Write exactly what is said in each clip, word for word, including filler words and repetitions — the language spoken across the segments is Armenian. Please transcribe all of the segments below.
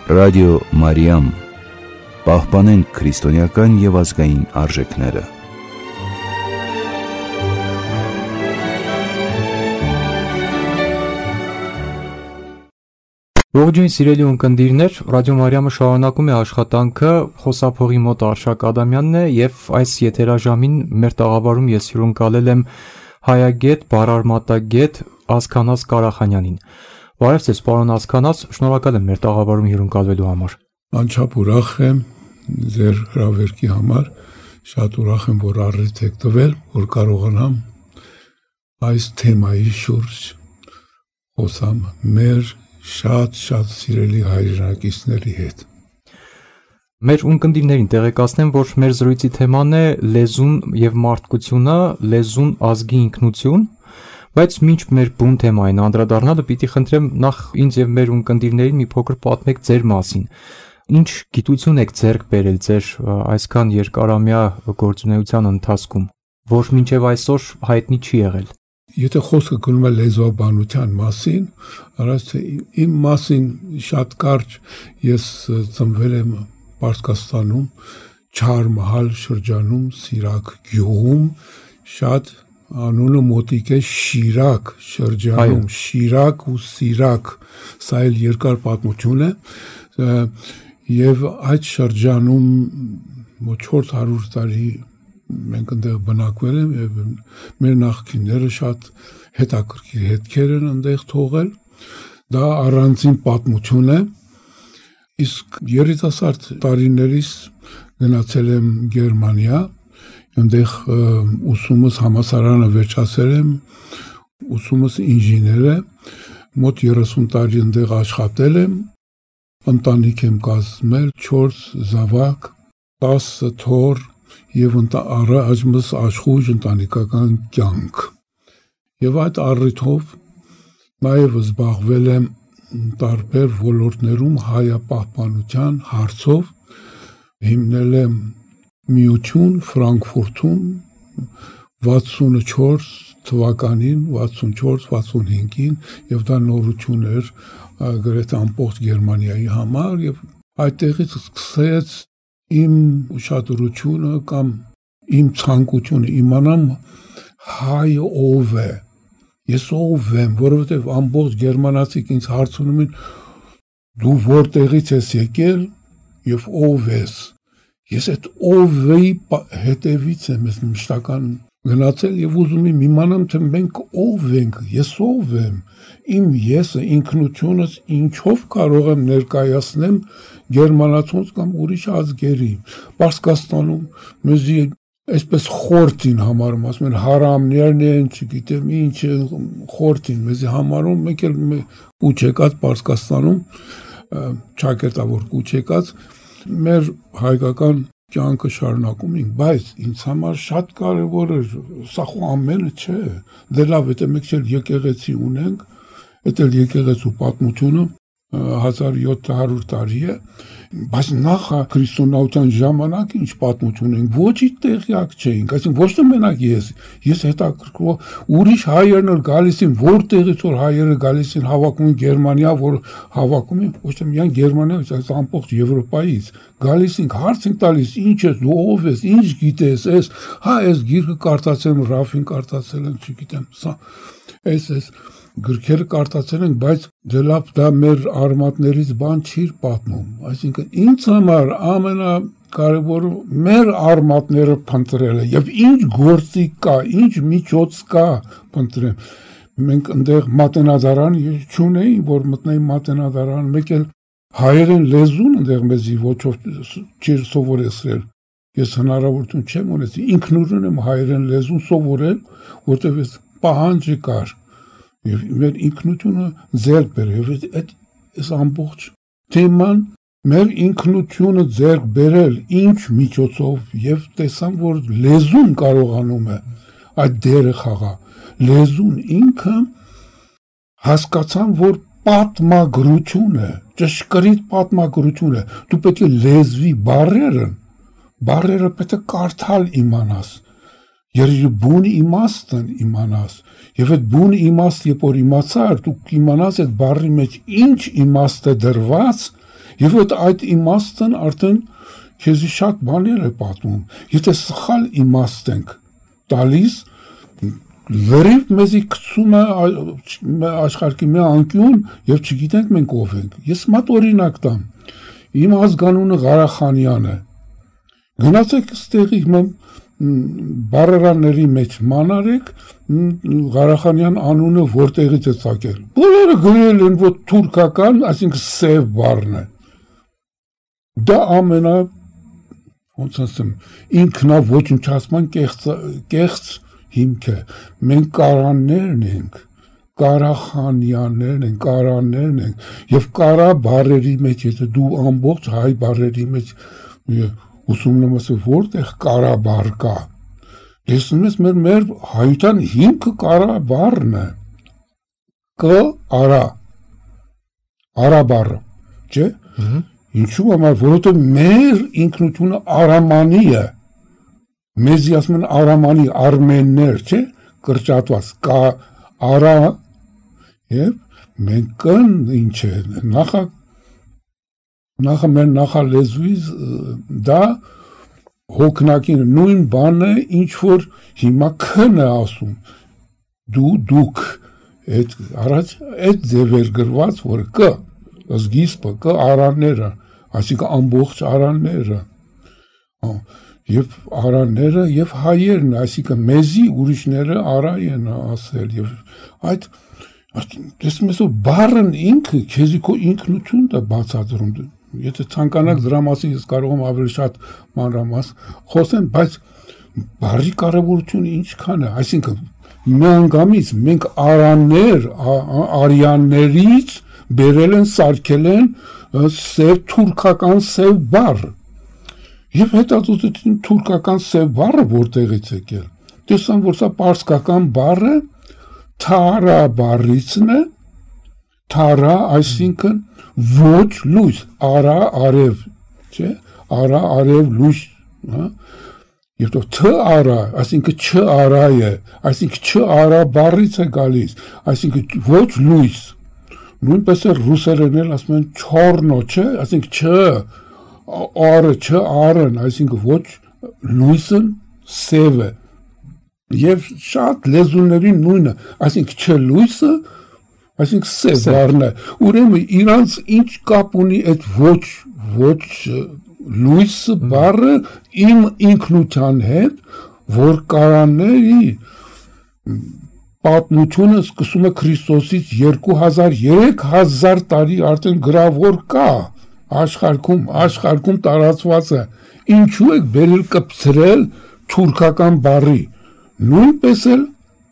Ռադիո Մարիամ, պահպանենք քրիստոնեական և ազգային արժեքները։ Ողջույն սիրելի ունկնդիրներ, Ռադիո Մարիամը շարունակում է աշխատանքը, խոսափողի մոտ Արշակ Ադամյանն է և այս եթերաժամին մեր տաղավարում ես հյուրընկալել եմ հայագետ, բառարմատագետ Ազգանաց Կարախանյանին։ Բարև ձեզ, պարոն Ազգանաց, շնորհակալ եմ մեր տաղավարում հյուրընկալվելու համար։ Անչափ ուրախ եմ ձեր հրավերքի համար, շատ ուրախ եմ, որ առիթ եք տվել, որ կարողանամ այս թեմայի շուրջ խոսամ մեր շատ-շատ սիրելի հայրենակիցների հետ։ Մեր ունկնդիրներին տեղեկացնեմ, որ մեր զրույցի թեման է լեզուն և մարդկությունը, լեզուն ազգի ինքնություն, բայց մինչ մեր բուն թեմային անդրադառնալը պիտի խնդրեմ նախ ինձ և մեր ունկնդիրներին մի փոքր պատմեք ձեր մասին։ Ինչ գիտություն եք ձեռք բերել ձեր այսքան երկարամյա գործունեության ընթացքում, որ մինչև այսօր հայտնի չի եղել։ Եթե խոսքը գնում է լեզվաբանության մասին, առանց իմ մասին շատ կարճ, ես ծնվել եմ Պարսկաստանում, Չհարմահալ շրջանում, Սիրակ գյուղում, շատ անունը մոտիկ է Շիրակ շրջանում, Շիրակ ու Սիրակ, սա էլ երկար պատմություն է, և այդ շրջանում մոտ չորս հարյուր տարի մենք այնտեղ բնակվել եմ և մեր նախկինները շատ հետաքրքիր հետքեր են այնտեղ թողել, դա առանձին պատմություն է, իսկ երիտասարդ տարիներիս գնացել եմ Գերմանիա, այնտեղ ուսումս համալսարանը վերջացրել եմ, ուսումս ինժեներ է, մոտ երեսուն տարի այնտեղ աշխատել եմ, ընտանիք եմ կազմել, չորս զավակ, տասը թոռ և առայժմս աշխույժ ընտանիքական կյանք։ Եվ այդ առիթով նաև զբաղվել եմ տարբեր ոլորտներում հայապահպանության հարցով, հիմնել եմ միություն Ֆրանկֆուրտում վաթսունչորս թվականին, վաթսունչորս վաթսունհինգին, և դա նորություն էր գրեթե ամբողջ Գերմանիայի համար, և այդտեղից սկսեց իմ ուշադրությունը կամ իմ ցանկությունը իմանամ հայը ով է, ես ով եմ, որովհետև ամբողջ գերմանացիք ինձ հարցնում են, դու որտեղից ես եկել և ով ես, ես այդ ով-ի հետևից եմ ես մշտական գնացել և ուզում եմ իմանամ, թե մենք ով ենք, ես ով եմ, իմ եսը, ինքնությունս ինչով կարող եմ ներկայացնեմ գերմանացուց կամ ուրիշ ազգերի։ Պարսկաստանում մեզի այսպես խորտին համարում, ասում են հարամներն են, չգիտեմ ինչ խորտին մեզի համարում, մեկ էլ կուչ եկած Պարսկաստանում, ճակերտավոր կուչ եկած, մեր հայկական կյանքը շարունակում ենք, բայց ինձ համար շատ կարևոր էր, սա խո ամենը չէ, դե լավ, եթե մեկ էլ եկեղեցի ունենք, այդ էլ եկեղեցու պատմությունը հազար յոթ հարյուր տարի է, բայց նախ քրիստոնեության ժամանակ ինչ պատմություն ենք, ոչի տեղյակ չէինք, այսինքն ոչ թե մենակ ես, ես հետաքրքրվող ուրիշ հայերն էլ գալիս են, որտեղից որ հայերը գալիս են, հավաքում են Գերմանիա, որ հավաքում են, ոչ թե միայն Գերմանիայից, այլ ամբողջ Եվրոպայից, գալիս ենք, հարց ենք տալիս, ինչ ես, դու ով ես, ինչ գիտես, ես, հա, ես գիրքը կարդացել եմ, Ռաֆին կարդացել եմ, չգիտեմ, սա, ես, ես գրքերը կարդացել ենք, բայց դե լավ դա մեր արմատներից բան չի պատմում, այսինքն ինձ համար ամենակարևորը մեր արմատները փնտրելը եւ ինչ գործի կա, ինչ միջոց կա փնտրեմ։ Մենք այնտեղ մատենադարան չունեի, որ մտնեի մատենադարան, մեկ էլ հայերեն լեզուն այնտեղ մեզի ոչով չի սովորեցրել։ Ես հնարավորություն չեմ ունեցի, ինքնուրույն եմ հայերեն լեզուն սովորել, որտեղ ես պահանջը կար։ Եվ մեր ինքնությունը ձեռք բերել, և այդ այս ամբողջ թեման մեր ինքնությունը ձեռք բերել ինչ միջոցով և տեսամ, որ լեզուն կարողանում է այդ դերը խաղալ, լեզուն ինքը հասկացան, որ պատմագրություն է, ճշգրիտ պատմագրություն է, դու պետք է լեզվի բառերը, բառերը պետք է կարդալ իմանաս, երբ բուն իմաստն իմանաս, եւ այդ բուն իմաստ երբ որ իմացար, դու կիմանաս այդ բառի մեջ ինչ իմաստ է դրված, Եվ այդ այդ իմաստն արդեն քեզի շատ բաներ է պատմում։ Եթե սխալ իմաստ ենք տալիս, լրիվ մեզի գցում է աշխարհի մի անկյուն եւ չգիտենք մենք ով ենք։ Ես մատ օրինակ տամ։ Իմ ազգանունը Ղարախանյան է։ Գնացեք ստեղի բարերանների մեջ մանարեք Ղարախանյան անունը որտեղից է ծագել։ Բոլորը գրել են, որ թուրքական, այսինքն սև բառն է։ Դա ամենա ոնց ասեմ, ինքնա ոչնչացման կեղծ կեղծ հիմք է։ Մենք կարաններն ենք, Ղարախանյաններն ենք, կարաններն ենք, եւ կարա բառերի մեջ, եթե դու ամբողջ հայ բառերի մեջ ուսումնում ես որտեղ կարա բառ կա, տեսնում ես մեր մեր հայության հիմքը կարա բառն է, կ արա, արա բառը, չէ՞։ Ինչու՞ համար, որովհետև մեր ինքնությունը արամանի է, մեզի ասում են արամանի, արմեններ, չէ՞, կրճատված, կա արա, եւ մենք կն ինչ է, նախա նախա մեր նախալեզուից դա հոգնակին նույն բանն է, ինչ որ հիմա քն է ասում, դու դուք, այդ առաջ այդ ձևեր գրված, որ կ զգիստը, կ արանները, այսինքն ամբողջ արանները, եւ արանները եւ հայերն, այսինքն մեզի ուրիշները արա են ասել եւ այդ տեսնում ես բառն ինքը քեզի քո ինքնությունն է բացատրում։ Եթե ցանկանաք դրա մասին ես կարող եմ ավելի շատ մանրամաս խոսեմ, բայց բառի կարևորությունը ինչքան է, այսինքն միանգամից մենք արաններ, արյաններից բերել են, սարքել են սև թուրքական սև բառ։ Եվ հետազոտություն թուրքական սև բառը որտեղից է եկել։ Տեսան, որ սա պարսկական բառը թարա բառիցն է, թարա, այսինքն ոչ լույս, արա արև, չէ, արա արև լույս, հա, եւ તો չ արա, այսինքն չ արա է, այսինքն չ արա բառից է գալիս, այսինքն ոչ լույս, նույնպես է ռուսերեն էլ ասում են չորնո, չէ, այսինքն չ արը, չ արն, այսինքն ոչ լույսն սև է, եւ շատ լեզուների նույնը, այսինքն չ լույսը, այսինքն սև բառն է, ուրեմն իրանց ինչ կապ ունի այդ ոչ ոչ լույսը բառը իմ ինքնության հետ, որ կարանների պատմությունը սկսում է Քրիստոսից երկու հազար երեք հազար տարի արդեն գրավոր կա աշխարհում, աշխարհում տարածված է։ Ինչու եք բերել կպցրել թուրքական բառի, նույնպես էլ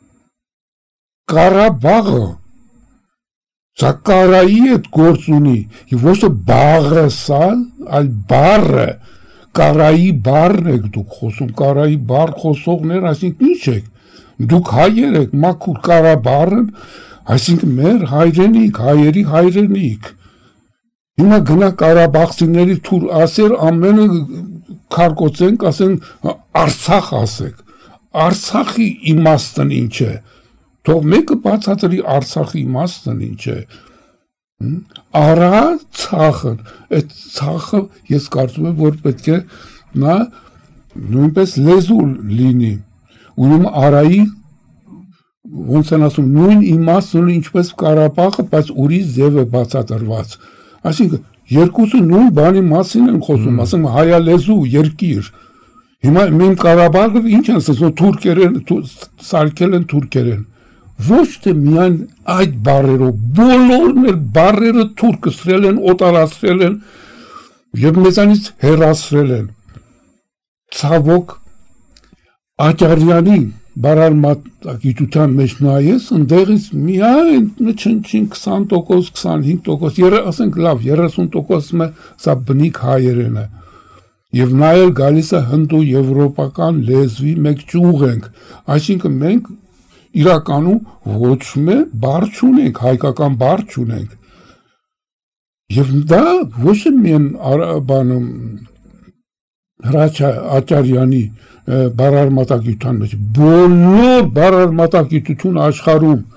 Ղարաբաղը սա կարայի հետ գործ ունի, և ոչ թե բաղը սա, այլ բառը, կարայի բառն եք դուք խոսում, կարայի բառ խոսողներ, այսինքն ինչ եք, դուք հայեր եք, մաքուր կարա բառն, այսինքն մեր հայրենիք, հայերի հայրենիք, հիմա գնա կարաբաղցիների թուր ասեր, ամենը քարկոծենք, ասեն Արցախ ասեք, Արցախի իմաստն ինչ է, թող մեկը բացատրի Արցախի իմաստն ինչ է, արա ցախն, այդ ցախը ես կարծում եմ, որ պետք է նա նույնպես լեզու լինի, ուրեմն արայի ոնց են ասում, նույն իմաստն ունի ինչպես Ղարաբաղը, բայց ուրիշ ձև է բացատրված, այսինքն երկուսը նույն բանի մասին են խոսում, ասում հայալեզու երկիր, հիմա մենք Ղարաբաղը ինչ են ասում, թուրքերեն սարքել են թուրքերեն, ոչ թե միայն այդ բառերով, բոլորն էլ բառերը թուրքացրել են, օտարացրել են եւ մեզանից հեռացրել են։ Ցավոք Աճարյանի բարարմատագիտության մեջ նայես, ընդեղից միայն չնչին քսան տոկոս, քսանհինգ տոկոս, ասենք լավ, երեսուն տոկոսը սա բնիկ հայերեն է։ Եվ նայել գալիս է հնդու եվրոպական լեզվի մեկ ճյուղ ենք, այսինքն մենք իրականում ոչ մի բառ չունենք, հայկական բառ չունենք։ Եվ դա ոչ միայն բանում Հրաչյա Աճարյանի բարարմատագիտության մեջ, բոլոր բարարմատագիտություն աշխարհում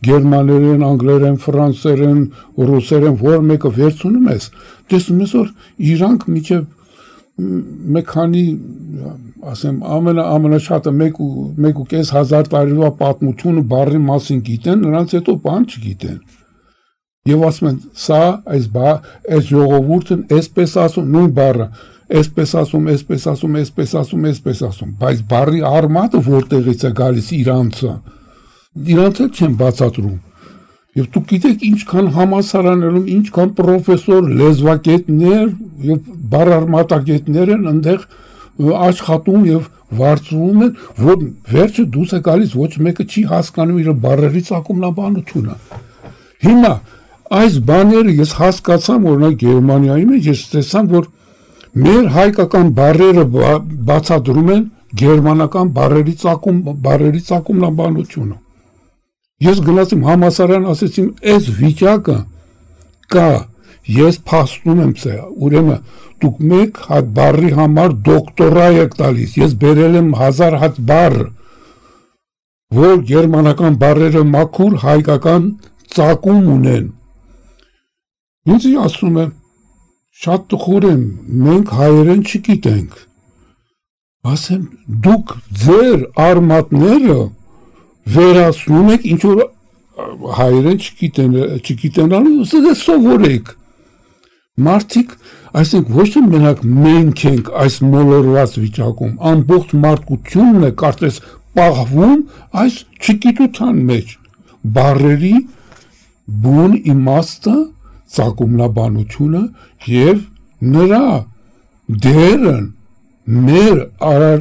գերմաներեն, անգլերեն, ֆրանսերեն, ռուսերեն, որ մեկը վերցնում ես, տեսնում ես, որ իրանք միջև մեկ քանի, ասեմ, ամենա ամենաշատը մեկ ու մեկ ու կես հազար տարվա պատմությունը բառի մասին գիտեն, նրանց հետո բան չգիտեն։ Եվ ասում են, սա այս բա, այս ժողովուրդն այսպես ասում, նույն բառը, այսպես ասում, այսպես ասում, այսպես ասում, այսպես ասում, բայց բառի արմատը որտեղից է գալիս իրանցը, իրանցը չեն բացատրում։ Եվ դուք գիտեք ինչքան համալսարաններում, ինչքան պրոֆեսոր, լեզվակետներ եւ բառարմատագետներ են այնտեղ աշխատում եւ վարձվում են, որ վերջը դուրս է գալիս ոչ մեկը չի հասկանում իր բառերի ծագումնաբանությունը։ Հիմա այս բաները ես հասկացամ, օրինակ Գերմանիայի մեջ ես տեսամ, որ մեր հայկական բառերը բացատրում են գերմանական բառերի ծագում, բառերի ծագումնաբանությունը։ Ես գնացի համալսարան, ասեցին, այս վիճակը կա, ես փաստում եմ սա, ուրեմն դուք մեկ հատ բառի համար դոկտորա եք տալիս, ես բերել եմ հազար հատ բառ, որ գերմանական բառերը մաքուր հայկական ծագում ունեն։ Ինձ ասում եմ, շատ տխուր եմ, մենք հայերեն չգիտենք։ Ասեմ, դուք ձեր արմատները վերացնում եք, ինչ որ հայերեն չգիտենալու, սովորեք։ Մարդիկ, այսինք ոչ թե մենակ մենք ենք այս մոլորված վիճակում, ամբողջ մարդկությունն է կարծես պահվում այս չգիտության մեջ, բառերի բուն իմաստը, ծագումնաբանությունը եւ նրա դերն մեր արար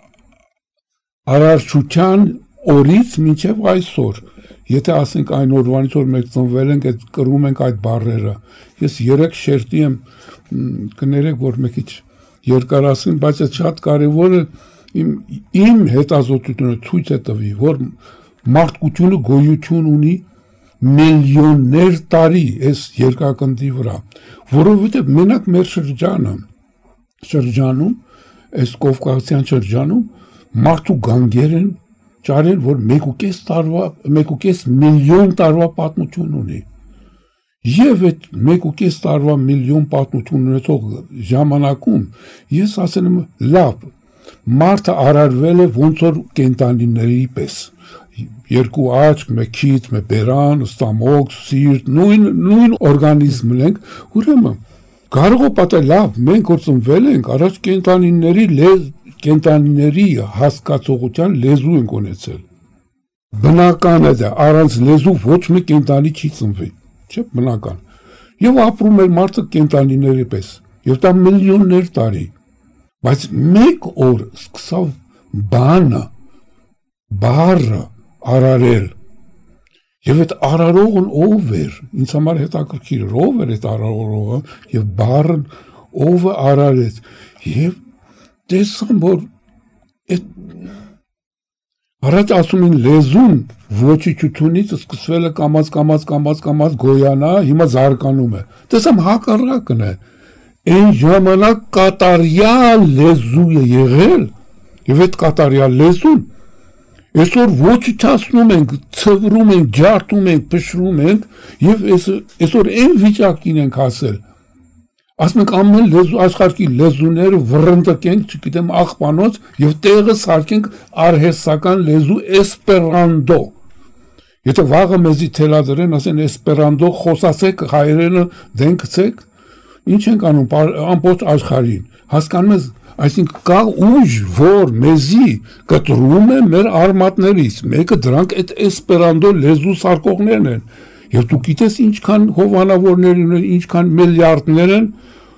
արարչության օրից մինչև այսօր, եթե ասենք այն օրվանից որ մենք ծնվել ենք, այդ կրում ենք այդ բառերը, ես երեք շերտի եմ, կներեք, որ մեկ քիչ երկար ասեմ, բայց այդ շատ կարևոր է իմ, իմ հետազոտությունը ցույց է տվի, որ մարդկությունը գոյություն ունի միլիոններ տարի այս երկրագնդի վրա, որովհետև մենակ մեր շրջանը, շրջանում, այս Կովկասյան շրջանում մարդու գանգեր են ճարել, որ մեկ ու կես տարվա, մեկ ու կես միլիոն տարվա պատմություն ունի։ Եվ այդ մեկ ու կես տարվա միլիոն պատմություն ունեցող ժամանակում ես ասել եմ, լավ, մարդը արարվել է ոնց որ կենդանիների պես։ Երկու աչք, մեկ քիթ, մեկ բերան, ստամոք, սիրտ, նույն նույն օրգանիզմն ենք, ուրեմն կարող է պատահել, լավ, մենք որ ծնվել ենք, առաջ կենդանիների լեզ կենդանիների հասկացողության լեզու ենք ունեցել։ Բնական է դա, առանց լեզու ոչ մի կենդանի չի ծնվի, չէ՞ բնական։ Եվ ապրում էր մարդը կենդանիների պես, եւ դա միլիոններ տարի։ Բայց մեկ օր սկսավ բանը, բառը արարել։ Եվ այդ արարողն ով էր, ինձ համար հետաքրքիր էր, ով էր այդ արարողը, եւ բառն ով արարեց։ Եվ տեսամ, որ այդ առաջ ասում են լեզուն ոչիչությունից սկսվել է կամած, կամած, կամած, կամած գոյանա, հիմա զարգանում է։ Տեսամ հակառակն է։ Այն ժամանակ կատարյալ լեզու է եղել, եւ այդ կատարյալ լեզուն այսօր ոչիչացնում ենք, ցվրում ենք, ջարդում ենք, փշրում ենք, եւ այսօր այն վիճակին ենք հասել։ Ասում ենք ամեն լեզու աշխարհի լեզուները վռնդկենք, չգիտեմ, աղբանոց եւ տեղը սարքենք արհեստական լեզու էսպերանտո։ Եթե վաղը մեզի թելադրեն, ասեն էսպերանտո խոսացեք, հայերենը դենքցեք, ինչ ենք անում ամբողջ աշխարհին։ Հասկանում ես, այսինքն կա ուժ, որ մեզի կտրում է մեր արմատներից, մեկը դրանք այդ էսպերանտո լեզու սարքողներն են։ Եվ դու գիտես ինչքան հովանավորներ են, ինչքան միլիարդներ են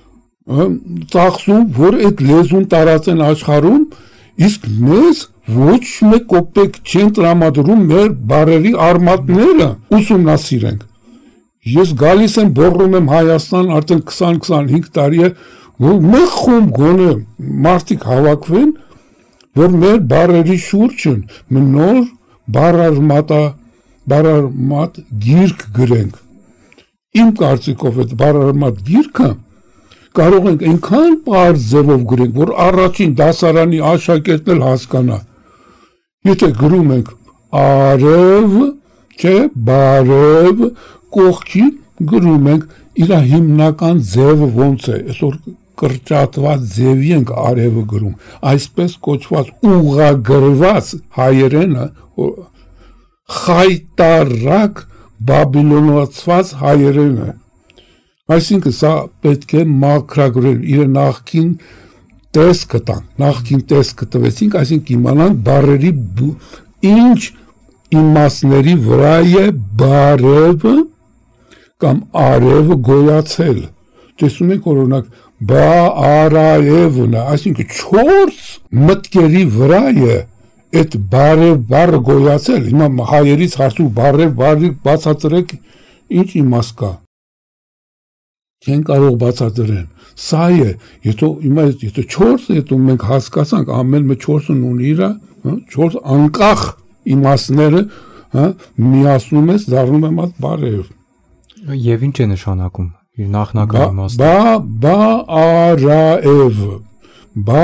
ծախսում, որ այդ լեզուն տարածեն աշխարհում, իսկ մեզ ոչ մեկ կոպեկ չեն տրամադրում մեր բառերի արմատները ուսումնասիրենք։ Ես գալիս եմ, բողռում եմ Հայաստան, արդեն քսան քսանհինգ տարի է, որ մեկ խումբ գոնե մարդիկ հավաքվեն, որ մեր բառերի շուրջն մի նոր բառարմատա բառարմատ գիրք գրենք։ Իմ կարծիքով այդ բառարմատ գիրքը կարող ենք այնքան պարզ ձևով գրենք, որ առաջին դասարանի աշակերտն էլ հասկանա։ Եթե գրում ենք արև, չէ, բարև կողքին գրում ենք իր հիմնական ձևը ոնց է, այսօր կրճատված ձևի ենք արևը գրում, այսպես կոչված ուղղագրված հայերենը խայտարակ բաբիլոնացված հայերենը, այսինքն սա պետք է մաքրագրել, իր նախքին տեսքը տանք, նախքին տեսքը տվեցինք, այսինքն իմանանք բառերի ինչ իմաստների վրա է բարևը կամ արևը գոյացել, տեսնում եք օրինակ բա-արա-եվն է, այսինքն չորս մտքերի վրա է այդ բարև բառը գոյացել, հիմա հայերից հարցու բարև բառի բացատրեք ինչ իմաստ կա, չեն կարող բացատրեն, սա է, եթե հիմա եթե չորս է, հետո մենք հասկացանք, ամեն մի չորսն ունի իր, չորս անկախ իմաստները, միացնում ես, դառնում է մատ բարև։ Եվ ինչ է նշանակում իր նախնական իմաստը։ Բա բա արա-եվ, բա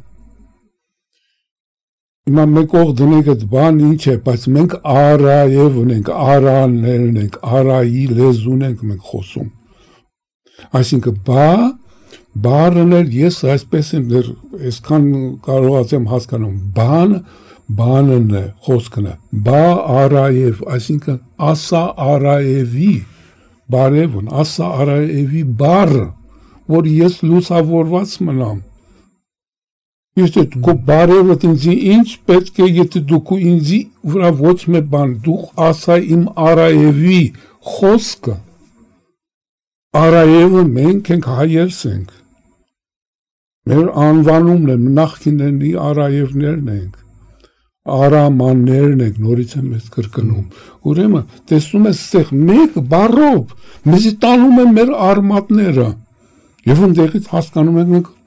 հիմա մեկ օղ դնենք այդ բան ինչ է, բայց մենք արա-եվն ենք, արաններն ենք, արայի լեզուն ենք մենք խոսում։ Այսինքն բա բառն էլ ես այսպես եմ դեռ այսքան կարողացեմ հասկանում, բան բանն է, խոսքն է, բա արա-եվ, այսինքն ասա արա-եվի բարևն, ասա արա-եվի բառը, որ ես լուսավորված մնամ։ Եթե դու բարևդ ինձի ինչ պետք է, եթե դու ինձի վրա ոչ մի բան, դու ասա իմ արա-եվի խոսքը, Արա-եվը մենք ենք հայերս ենք, մեր անվանումն է, նախկինների Արա-եվներն ենք, արամաններն ենք, նորից եմ ես կրկնում, ուրեմն տեսնում ես ստեղ մեկ բառով, մեզի տանում են մեր արմատները, և ընդեղից հասկանում ենք մենք,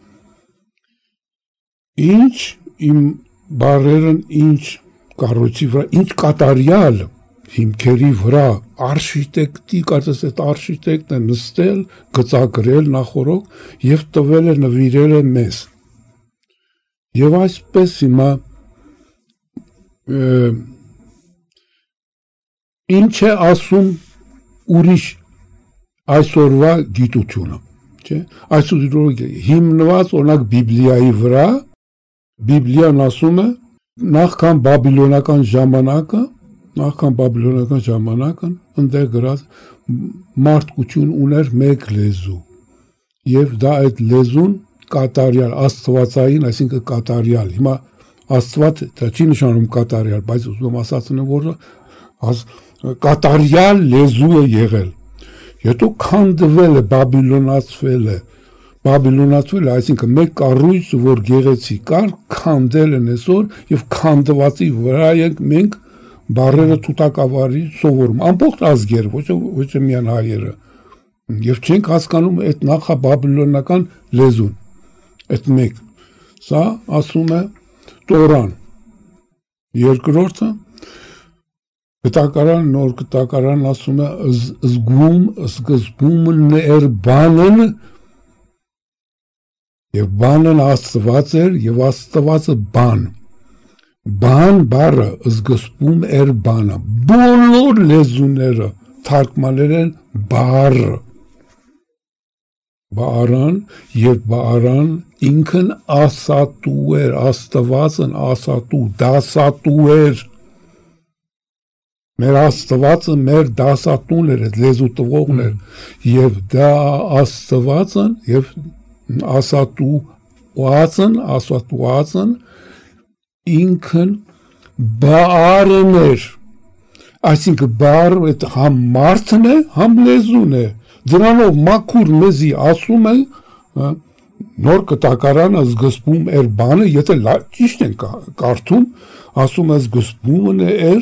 ինչ իմ բառերն ինչ կառույցի վրա, ինչ կատարյալ հիմքերի վրա, արշիտեկտի, կարծես այդ արշիտեկտն է նստել, գծագրել նախորոք և տվել է նվիրել է մեզ։ Եվ այսպես հիմա ինչ է ասում ուրիշ այսօրվա գիտությունը, չէ, այսօր հիմնված օրինակ Բիբլիայի վրա, Բիբլիան ասում է նախքան բաբիլոնական ժամանակը, նախքան բաբիլոնական ժամանակն ընդեղ գրած մարդկություն ուներ մեկ լեզու և դա այդ լեզուն կատարյալ, աստվածային, այսինքն կատարյալ, հիմա աստված դա չի նշանում կատարյալ, բայց ուզում ասացնեմ, որ կատարյալ լեզու է եղել, հետո քանդվել է, բաբիլոնացվել է, բաբիլոնացվել է, այսինքն մեկ կառույց, որ գեղեցիկ կար, քանդել են այսօր և քանդվածի վրա ենք մենք բառերը թութակավարի սովորում, ամբողջ ազգեր, ոչ է միան հայերը, և չենք հասկանում այդ նախաբաբիլոնական լեզուն, այդ մեկ, սա ասում է Տորան, երկրորդը, գտակարան, նոր գտակարան ասում է զգում, սկզբումն էր բանն, և բանն աստված էր, և աստվածը բան, բան բառը զգսպում էր բանը, բոլոր լեզուները թարգմանել են բառը, բառան և բառան ինքն ասատու էր, աստվածն ասատու, դասատու էր, մեր աստվածը մեր դասատուն էր, լեզու տվողն էր, և դա աստվածն և ասատու ուածն, ասատու ուածն ինքն բառն էր, այսինքն բառը համ մարդն է, համ լեզուն է, դրանով մաքուր մեզի ասում է, նոր կտակարանը զգսպում էր բանը, եթե ճիշտ են կարդում, ասում է զգսպումն էր,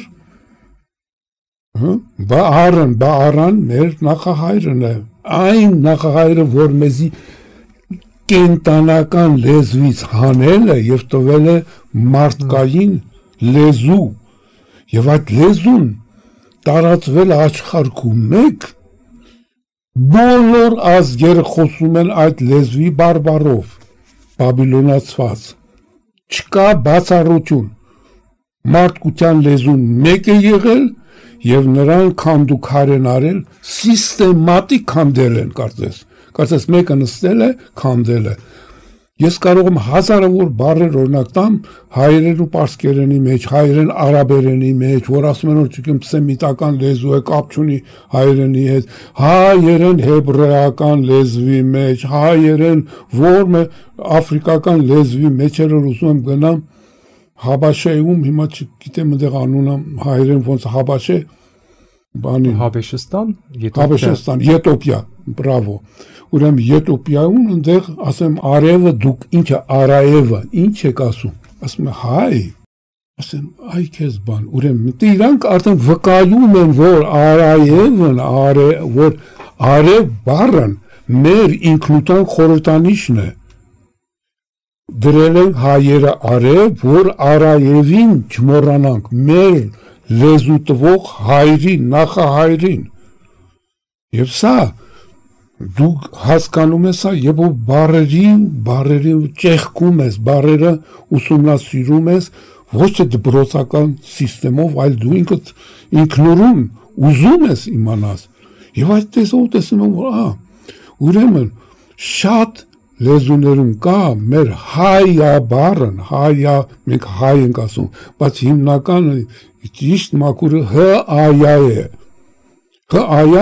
բառն, բառան մեր նախահայրն է, այն նախահայրը, որ մեզի կենտանական լեզվից հանել է և տվել է մարդկային լեզու և այդ լեզուն տարածվել աշխարհում մեկ բոլոր ազգերը խոսում են այդ լեզվի բարբառով բաբիլոնացված չկա բացառություն մարդկության լեզուն մեկ է եղել եւ նրան քանդուքար են արել, սիստեմատիկ քանդել են, կարծես։ Կարծես մեկը նստել է, քանդել է։ Ես կարող եմ հազարավոր բառեր օրինակ տամ հայերեն ու պարսկերենի մեջ, հայերեն արաբերենի մեջ, որ ասում են որ չգիտեմ սեմիտական լեզու է, կապ չունի հայերենի հետ, հայերեն հեբրեական լեզվի մեջ, հայերեն որ աֆրիկական լեզվի մեջ էր որ ուզում եմ գնամ Հաբաշեում, հիմա չգիտեմ այնտեղ անունը հայերեն ոնց Հաբաշե, բանի Հաբեշստան, Հաբեշստան, Եթոպիա, բրավո։ Ուրեմն Եթոպիայում այնտեղ ասեմ արևը դուք ինչը արայևը, ինչ եք ասում։ Ասում է հայ։ Ասեմ այ քեզ բան։ Ուրեմն իրանք արդեն վկայում են որ արայևն, արե որ արև բառն մեր ինքնության խորհրդանիշն է։ Դրել են հայերը արև, որ արայևին չմոռանանք, մեր լեզու տվող հայրին, նախահայրին։ Եվ սա դուք հասկանում ես սա եւ բառերի, բառերի ճեղքում ես, բառերը ուսումնասիրում ես ոչ թե դպրոցական համակարգով, այլ դու ինքդ ինքնուրույն ուզում ես իմանալ։ Եվ այդ տեսով տեսնում եմ որ ահա ուրեմն շատ լեզուներում կա մեր հայա բառն, հայա, մենք հայ ենք ասում, բայց հիմնական ճիշտ մաքուրը հ-այա է։ Հ-այա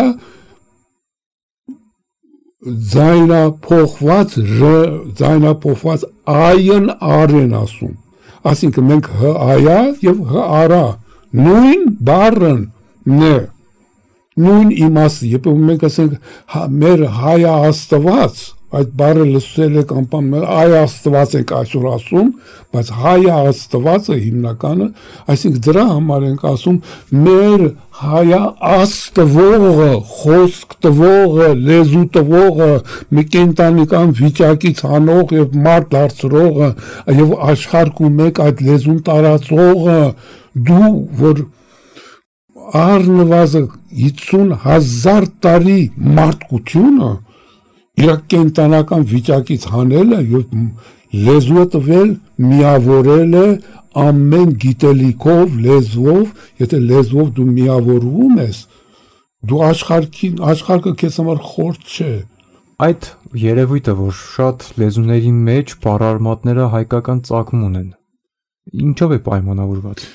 ձայնափոխված ռ, ձայնափոխված այն ար են ասում։ Այսինքն մենք հ-այա եւ հ-արա, նույն բառն է, նույն իմաստը, երբ մենք ասենք մեր հայա Աստված, այդ բառը լսել եք անպայման այ Աստված ենք այսօր ասում, բայց հայա Աստվածը հիմնականը, այսինքն դրա համար ենք ասում մեր հայա Աստվողը, խոսք տվողը, լեզու տվողը, մի կենտանական վիճակից հանող եւ մարդ դարձրողը եւ աշխարհում մեկ այդ լեզուն տարածողը, դու որ առնվազն հիսուն հազար տարի մարդկությունը իր կենտանական վիճակից հանելը եւ լեզուը տվել միավորել է ամեն գիտելիքով լեզվով, եթե լեզվով դու միավորվում ես, դու աշխարհին աշխարհը քեզ համար խորտ չէ։ Այդ երևույթը, որ շատ լեզուների մեջ բառարմատները հայկական ծագում ունեն, ինչով է պայմանավորված։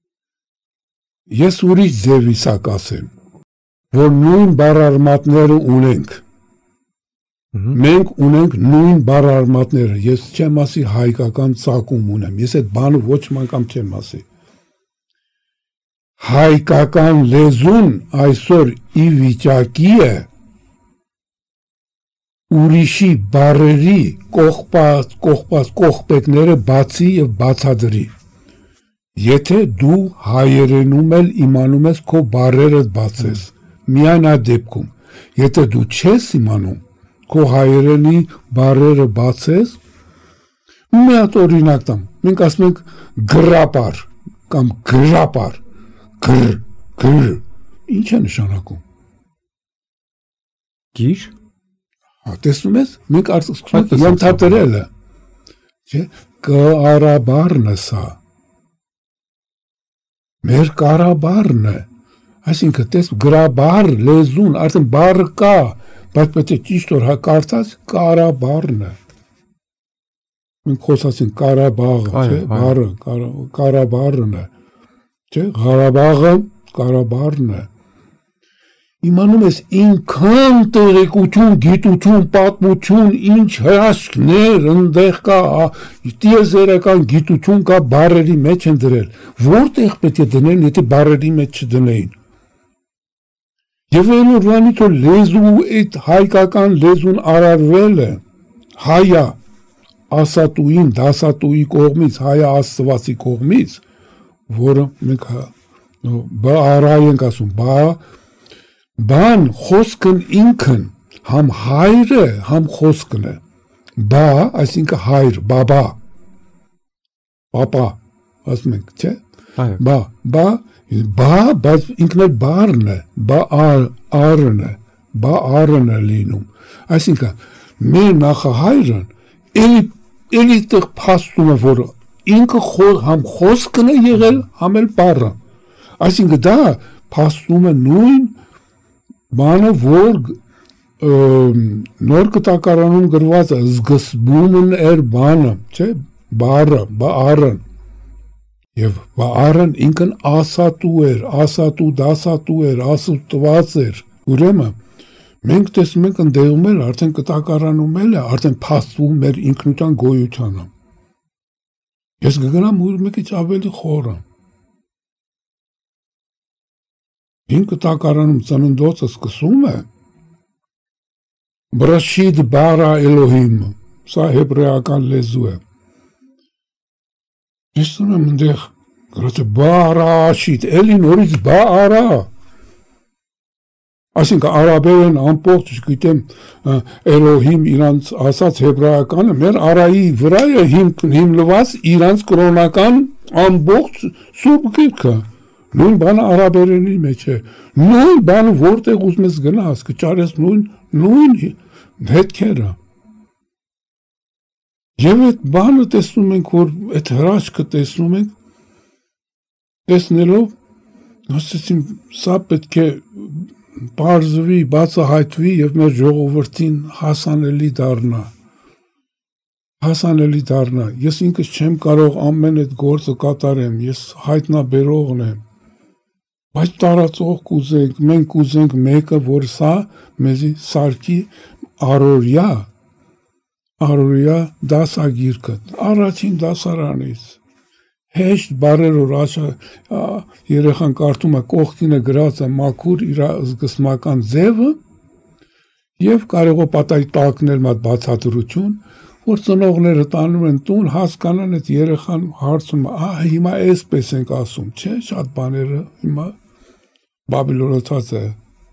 Ես ուրիշ ձևի սա կասեմ, որ նույն բառարմատները ունենք։ Մենք ունենք նույն բառարմատները, ես չեմ ասի հայկական ծագում ունեմ, ես այդ բանը ոչ մանկամ չեմ ասի։ Հայկական լեզուն այսօր ի վիճակի է ուրիշի բառերի կողպած, կողպած, կողպեկները բացի եւ բացադրի։ Եթե դու հայերենում էլ իմանում ես քո բառերը բացես, միայն այդ դեպքում, եթե դու չես իմանում քո հայերենի բառերը բացես, մի հատ օրինակ տամ, մենք ասում ենք գրապար կամ գրապար, գր, գր, ինչ է նշանակում։ Գիր։ Հա, տեսնում ես, մենք արդյոք ենթադրել է, չէ, Ղարաբաղն է սա, մեր Ղարաբաղն է, այսինքն տես գրաբար լեզուն, արդեն բառը կա, բայց պետք է ճիշտ որ հակարծած Ղարաբաղն է։ Մենք խոսացինք Ղարաբաղը, չէ, բառը Ղարաբաղն է, չէ, Ղարաբաղը Ղարաբաղն է։ Իմանում ես ինքան տեղեկություն, գիտություն, պատմություն, ինչ հրաշքներ ընդեղ կա, տիեզերական գիտություն կա բառերի մեջ են դրել։ Որտեղ պետք է դնեն, եթե բառերի մեջ չդնեին։ Եվ այնուր որ լեզու այդ հայկական լեզուն արարվել է հայա ասատուին, դասատուի կողմից, հայա աստվածի կողմից, որը մենք բառայ ենք ասում, բա բան խոսքն ինքն համ հայրը, համ խոսքն է, բա, այսինքն հայր, բաբա, պապա, ասում ենք, չէ, բա, բա, բա, բայց ինքն է բառն է, բա արն է, բա արն է լինում, այսինքն մեր նախահայրն էլի, էլի տեղ փաստում է, որ ինքը համ խոսքն է եղել, համ էլ բառը, այսինքն դա փաստում է նույն բանը, որ նոր կտակարանում գրված է, զգսբումն էր բանը, չէ, բառը, բառն, եւ բառն ինքն ասատու էր, ասատու դասատու էր, ասուտված էր, ուրեմն մենք տեսնում ենք ընդդեղում էլ, արդեն կտակարանում էլ է, արդեն փաստվում մեր ինքնության գոյությանը։ Ես կգնամ ուր մեկ ինչ ավելի խորը։ Ինքը տակարանում ծննդոցը սկսում է Բրաշիդ բարա Էլոհիմ, սա հեբրեական լեզու է։ Ես եմ ընդեղ գրած է բարաշիդ, էլի նորից բարա։ Այսինքն արաբերեն ամբողջ գիտեմ Էլոհիմ իրանց ասած հեբրայականը մեր արայի վրա է հիմնված իրանց կրոնական ամբողջ սուրբ գիրքը։ Նույն բանը արաբերենի մեջ է, նույն բանը որտեղ ուզում ես գնաս, կճարես նույն, նույն հետքերը։ Եվ այդ բանը տեսնում ենք, որ այդ հրաշքը տեսնում ենք, տեսնելով, ասեցին, սա պետք է պարզվի, բացահայտվի և մեր ժողովրդին հասանելի դառնա, հասանելի դառնա։ Ես ինքս չեմ կարող ամեն այդ գործը կատարեմ, ես հայտնաբերողն եմ, բայց տարածող կուզենք, մենք կուզենք մեկը, որ սա մեզի սարքի առօրյա, առօրյա դասագիրքը, առաջին դասարանից, հեշտ բարերով աշա, երեխան կարդում է կողքինը գրած է մաքուր իր զգսմական ձևը և կարող է պատահի տակնել մատ բացատրություն, որ ծնողները տանում են տուն, հասկանան այդ երեխան հարցում է, ահ, հիմա այսպես ենք ասում, չէ, շատ բաները հիմա բաբիլոնացած է,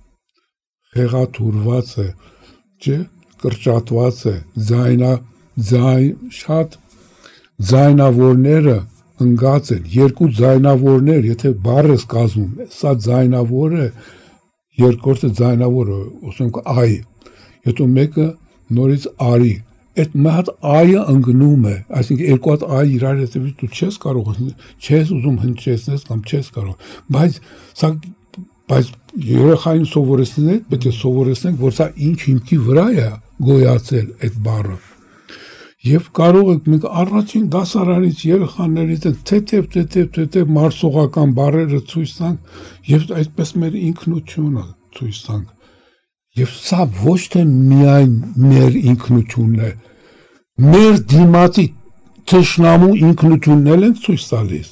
խեղաթուրված է, չէ, կրճատված է, ձայնա, ձայն, շատ ձայնավորները ընգած են, երկու ձայնավորներ, եթե բառ ես կազմում, սա ձայնավոր է, երկրորդը ձայնավոր է, ասենք այ, եթե մեկը նորից արի, այդ մի հատ այը ընգնում է, այսինքն երկու հատ այ իրար հետևից դու չես կարող, չես ուզում հնչեցնես կամ չես կարող, բայց սա բայց երեխային սովորեցնենք, պետք է սովորեցնենք, որ սա ինչ հիմքի վրա է գոյացել այդ բառը։ Եվ կարող եք մենք առաջին դասարանից երեխաներից թեթև թեթև թեթև մարսողական բառերը ցույց տանք եւ այդպես մեր ինքնությունը ցույց տանք։ Եվ սա ոչ թե միայն մեր ինքնությունն է, մեր դիմացի թշնամու ինքնությունն էլ ենք ցույց տալիս։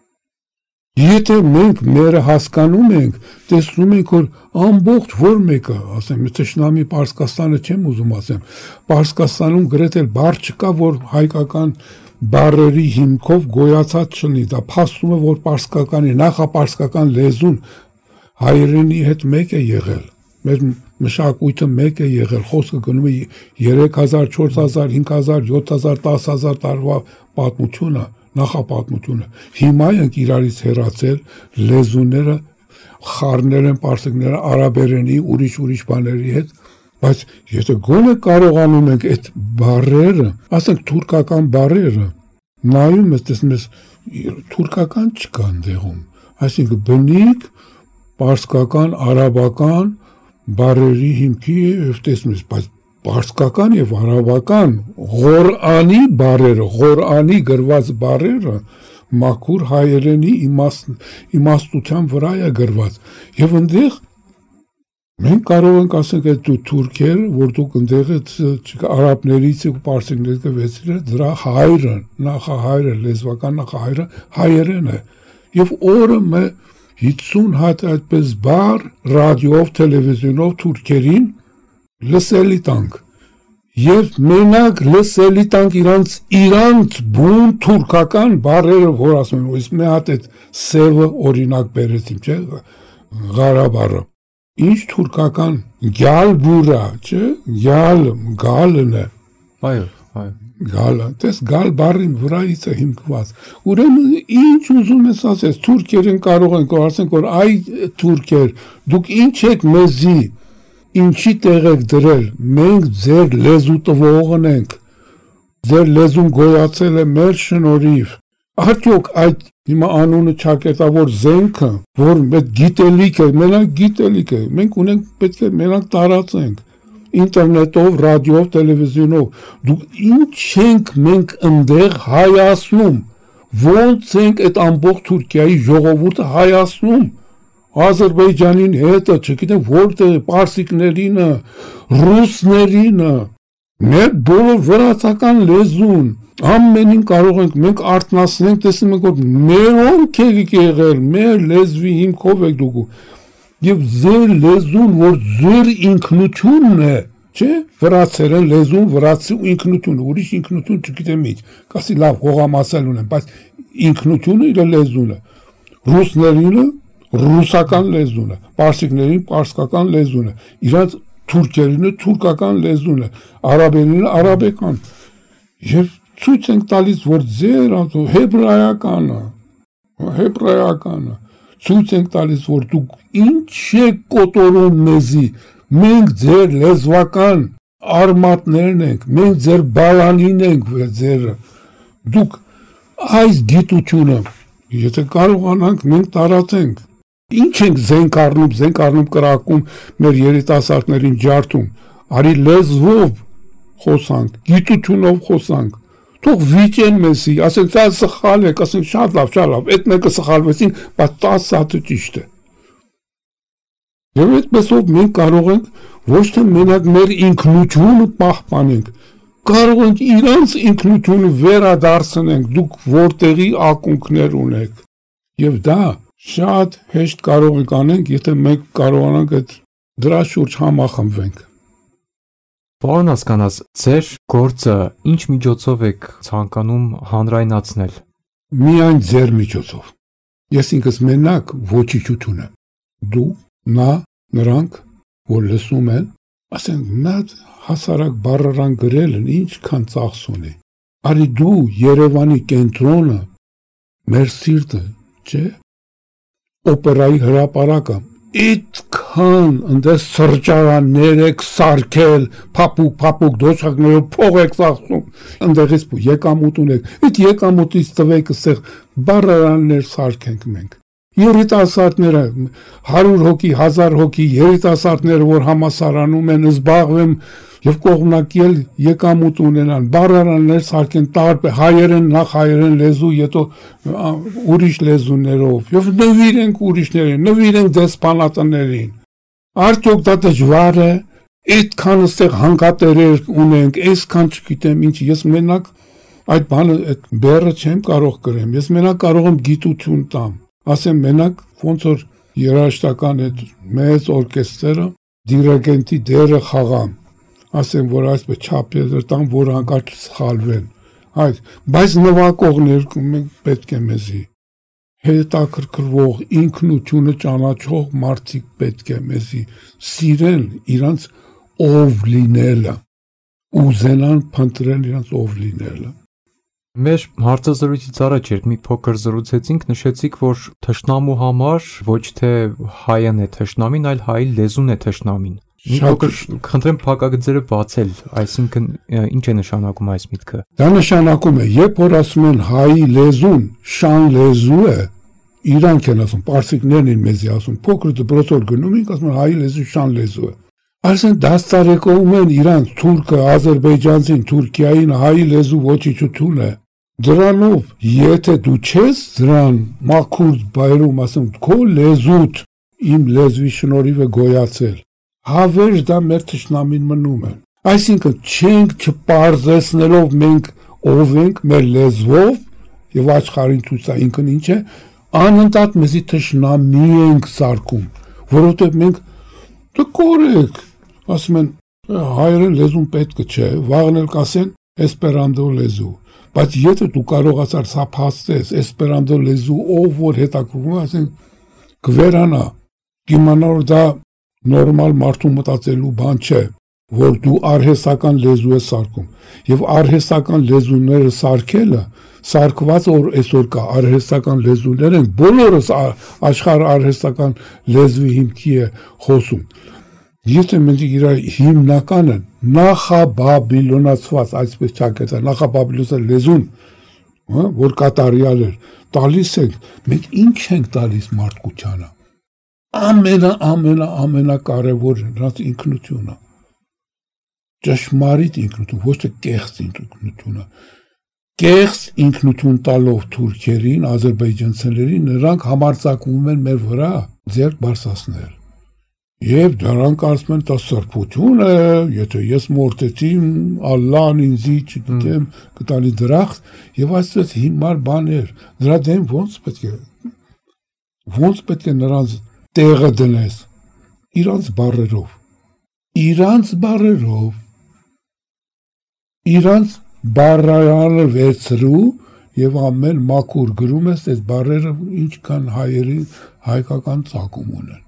Եթե մենք մերը հասկանում ենք, տեսնում ենք, որ ամբողջ որ մեկը, ասեմ, թշնամի Պարսկաստանը չեմ ուզում ասեմ, Պարսկաստանում գրեթե բառ չկա, որ հայկական բառերի հիմքով գոյացած չլինի, դա փաստում է, որ պարսկականի, նախապարսկական լեզուն հայերենի հետ մեկ է եղել, մեր մշակույթը մեկ է եղել, խոսքը գնում է երեք հազար, չորս հազար, հինգ հազար, յոթ հազար, տասը հազար տարվա պատմությունը, նախապատմությունը, հիմա ենք իրարից հեռացել, լեզուները խառնել են պարսկները արաբերենի, ուրիշ-ուրիշ բաների հետ, բայց եթե գոնե կարողանում ենք այդ բառերը, ասենք թուրքական բառերը, նայում ես, տեսնում ես, թուրքական չկա ընդեղում, այսինքն բնիկ, պարսկական, արաբական բառերի հիմքի եւ տեսնում ես, բայց պարսկական եւ արաբական Ղորանի բառերը, Ղորանի գրված բառերը մաքուր հայերենի իմաստ, իմաստության վրա է գրված եւ այնտեղ մենք կարող ենք ասենք այդ դու թուրքեր, որ դուք այնտեղ արաբներից ու պարսիկներից կվեցրել, դրա հայրը, նախահայրը, լեզվական նախահայրը հայերեն է եւ օրը մը հիսուն հատ այդպես բառ ռադիոյով, տելևիզիոնով թուրքերին լսելի տանք եւ մենակ լսելի տանք իրանց իրանց բուն թուրքական բառերը, որ ասում են, ույս մի հատ այդ սևը օրինակ բերեցին, չէ, Ղարաբաղը։ Ինչ թուրքական գալ բուրա, չէ, գալ, գալն է։ Այո, այո։ Գալը, տես գալ բառին վրայից է հիմքված։ Ուրեմն ինչ ուզում ես ասես, թուրքերեն կարող են ասենք, որ այ թուրքեր, դուք ինչ եք մեզի, ինչի տեղ եք դրել, մենք ձեր լեզու տվողն ենք, ձեր լեզուն գոյացել է մեր շնորհիվ, Արդյոք այդ հիմա անունը ճակերտավոր զենքը, որ մեծ գիտելիք է, մենակ գիտելիք է, մենք ունենք պետք է մենակ տարածենք ինտերնետով, ռադիոյով, տելևիզիոնով, դուք ինչ ենք մենք ընդեղ հայացնում, ոնց ենք այդ ամբողջ Թուրքիայի ժողովուրդը հայացնում, Ադրբեջանին հետը, չգիտեմ որտեղ, պարսիկներինը, ռուսներինը, մեր բոլոր վրացական լեզուն, ամենին կարող ենք մենք արտնասնենք, տեսնում ենք, որ մերոնք եք եղել, մեր լեզվի հիմքով եք դուք, և ձեր լեզուն, որ ձեր ինքնությունն է, չէ, վրացերեն լեզուն, վրացի ինքնությունը, ուրիշ ինքնություն չգիտեմ ինչ, կասի լավ հողամասել ունեմ, բայց ինքնությունը իր լեզուն է, ռուսներինը, ռուսական լեզուն է, պարսիկներին պարսկական լեզուն է, իրանց թուրքերինը թուրքական լեզուն է, արաբերինը արաբեկան, և ցույց ենք տալիս, որ ձեր հեբրայականը, հեբրայականը, ցույց ենք տալիս, որ դուք ինչ եք կոտորում մեզի, մենք ձեր լեզվական արմատներն ենք, մենք ձեր բալանին ենք ձերը, դուք այս գիտությունը, եթե կարողանանք մենք տարածենք, ինչ ենք զենք առնում, զենք առնում կրակում, մեր երիտասարդներին ջարդում, արի լեզվով խոսանք, գիտությունով խոսանք, թող վիճեն մեզի, ասենք դա սխալ եք, ասենք շատ լավ, շատ լավ, այդ մեկը սխալվեցին, բայց տասը հատը ճիշտ է։ Եվ այդպեսով մենք կարող ենք ոչ թե մենակ մեր ինքնությունը պահպանենք, կարող ենք իրանց ինքնությունը վերադարձնենք, դուք որտեղի ակունքներ ունեք։ Եվ դա շատ հեշտ կարող ենք անենք, եթե մենք կարողանանք այդ դրա շուրջ համախմբվենք։ Պարոն Ասկանաս, ձեր գործը ինչ միջոցով եք ցանկանում հանրայնացնել։ Միայն ձեր միջոցով։ Ես ինքս մենակ ոչիչություն եմ։ Դու, նա, նրանք, որ լսում են, ասենք նա հասարակ բառարան գրելն ինչքան ծախս ունի։ Արի դու Երևանի կենտրոնը, մեր սիրտը, չէ՞։ Օպերայի հրապարակը, այդքան ընդես սրճարաններ եք սարքել, փափուկ, փափուկ դոշակներով փող եք ծախսում, ընդեղից եկամուտ ունեք, այդ եկամուտից տվեք ստեղ բառարաններ սարքենք մենք։ Երիտասարդները, հարյուր հոգի, հազար հոգի երիտասարդները, որ համասարանում են, զբաղվեն և կողմնակել եկամուտ ունենան, բառարաններ սարքեն տարբեր, հայերեն, նախ հայերեն լեզու, հետո ուրիշ լեզուներով, և նվիրենք ուրիշներին, նվիրենք դեսպանատներին։ Արդյոք դա դժվար է, այդքան ստեղ հանգատերեր ունենք, այսքան չգիտեմ ինչ, ես մենակ այդ բանը, այդ բեռը չեմ կարող կրեմ, ես մենակ կարող եմ գիտություն տամ, ասեմ մենակ ոնց որ երաժշտական այդ մեծ օրկեստրը դիրիգենտի դերը խաղամ, ասեմ որ այսպես չափեր տամ, որ հանկարծ սխալվեն, այդ, բայց նվագողներ մենք պետք է մեզի, հետաքրքրվող ինքնությունը ճանաչող մարդիկ պետք է մեզի սիրեն իրանց ով լինելը, ուզենան փնտրեն իրանց ով լինելը։ Մեր հարցազրույցից առաջ երբ մի փոքր զրուցեցինք, նշեցիք, որ թշնամու համար ոչ թե հայն է թշնամին, այլ հայ լեզուն է թշնամին։ Մի փոքր խնդրեմ փակագծերը բացել, այսինքն ինչ է նշանակում այս միտքը։ Դա նշանակում է, երբ որ ասում են հայի լեզուն, շան լեզու է, իրանք են ասում, պարսիկներն են մեզի ասում, փոքր դպրոցով գնում ենք, ասում են հայի լեզու շան լեզու է։ Այսինքն դաստարեկում են իրանց թուրքը, ադրբեջանցին, Թուրքիային հայի լեզու ոչիչություն է։ Դրանով, եթե դու չես դրան մաքուր բայրում, ասում, քո լեզուդ իմ լեզվի շնորհիվ է գոյացել, հավերժ դա մեր թշնամին մնում են։ Այսինքն չենք չպարզեցնելով մենք ով ենք մեր լեզվով եւ աշխարհին ցույց տա ինքն ինչ է, անընդհատ մեզի թշնամի ենք սարքում, որովհետեւ մենք դկորեք, ասում են հայերեն լեզուն պետք չէ, վաղն էլ կասեն էսպերանտո լեզու, բայց եթե դու կարողացար սափաստես էսպերանտո լեզու, ով որ հետաքրքրվում է, ասեն կվերանա, կիմանա որ դա նորմալ մարդու մտածելու բան չէ, որ դու արհեստական լեզու ես սարքում, եւ արհեստական լեզուները սարքելը, սարքված որ այսօր կա արհեստական լեզուներ են, բոլորս աշխարհ արհեստական լեզվի հիմքի է խոսում։ Եթե մենք իր հիմնականը նախաբաբիլոնացված, այսպես չակետա, նախաբաբիլոնացված լեզուն, հա, որ կատարյալ էր, տալիս ենք, մենք ինչ ենք տալիս մարդկությանը։ Ամենա ամենա ամենակարևորը նրանց ինքնությունը։ Ճշմարիտ ինքնություն, ոչ թե կեղծ ինքնությունը։ Կեղծ ինքնություն տալով թուրքերին, ադրբեջանցիներին, նրանք համարձակվում են մեր վրա ձեռք բարձրացնել։ Եվ դրանք ասում են դա սրբություն է, եթե ես մորթեցի, Ալլահն ինձի, չգիտեմ, կտանի դրախտ, եւ այսպես հիմար բաներ։ Դրա դեմ ո՞նց պետք է ո՞նց պետք է նրանց տեղը դնես իրանց բառերով։ Իրանց բառերով իրանց բառարանը վերցրու եւ ամեն մաքուր գրում ես այս բառերը ինչքան հայերի հայկական ծագում ունեն։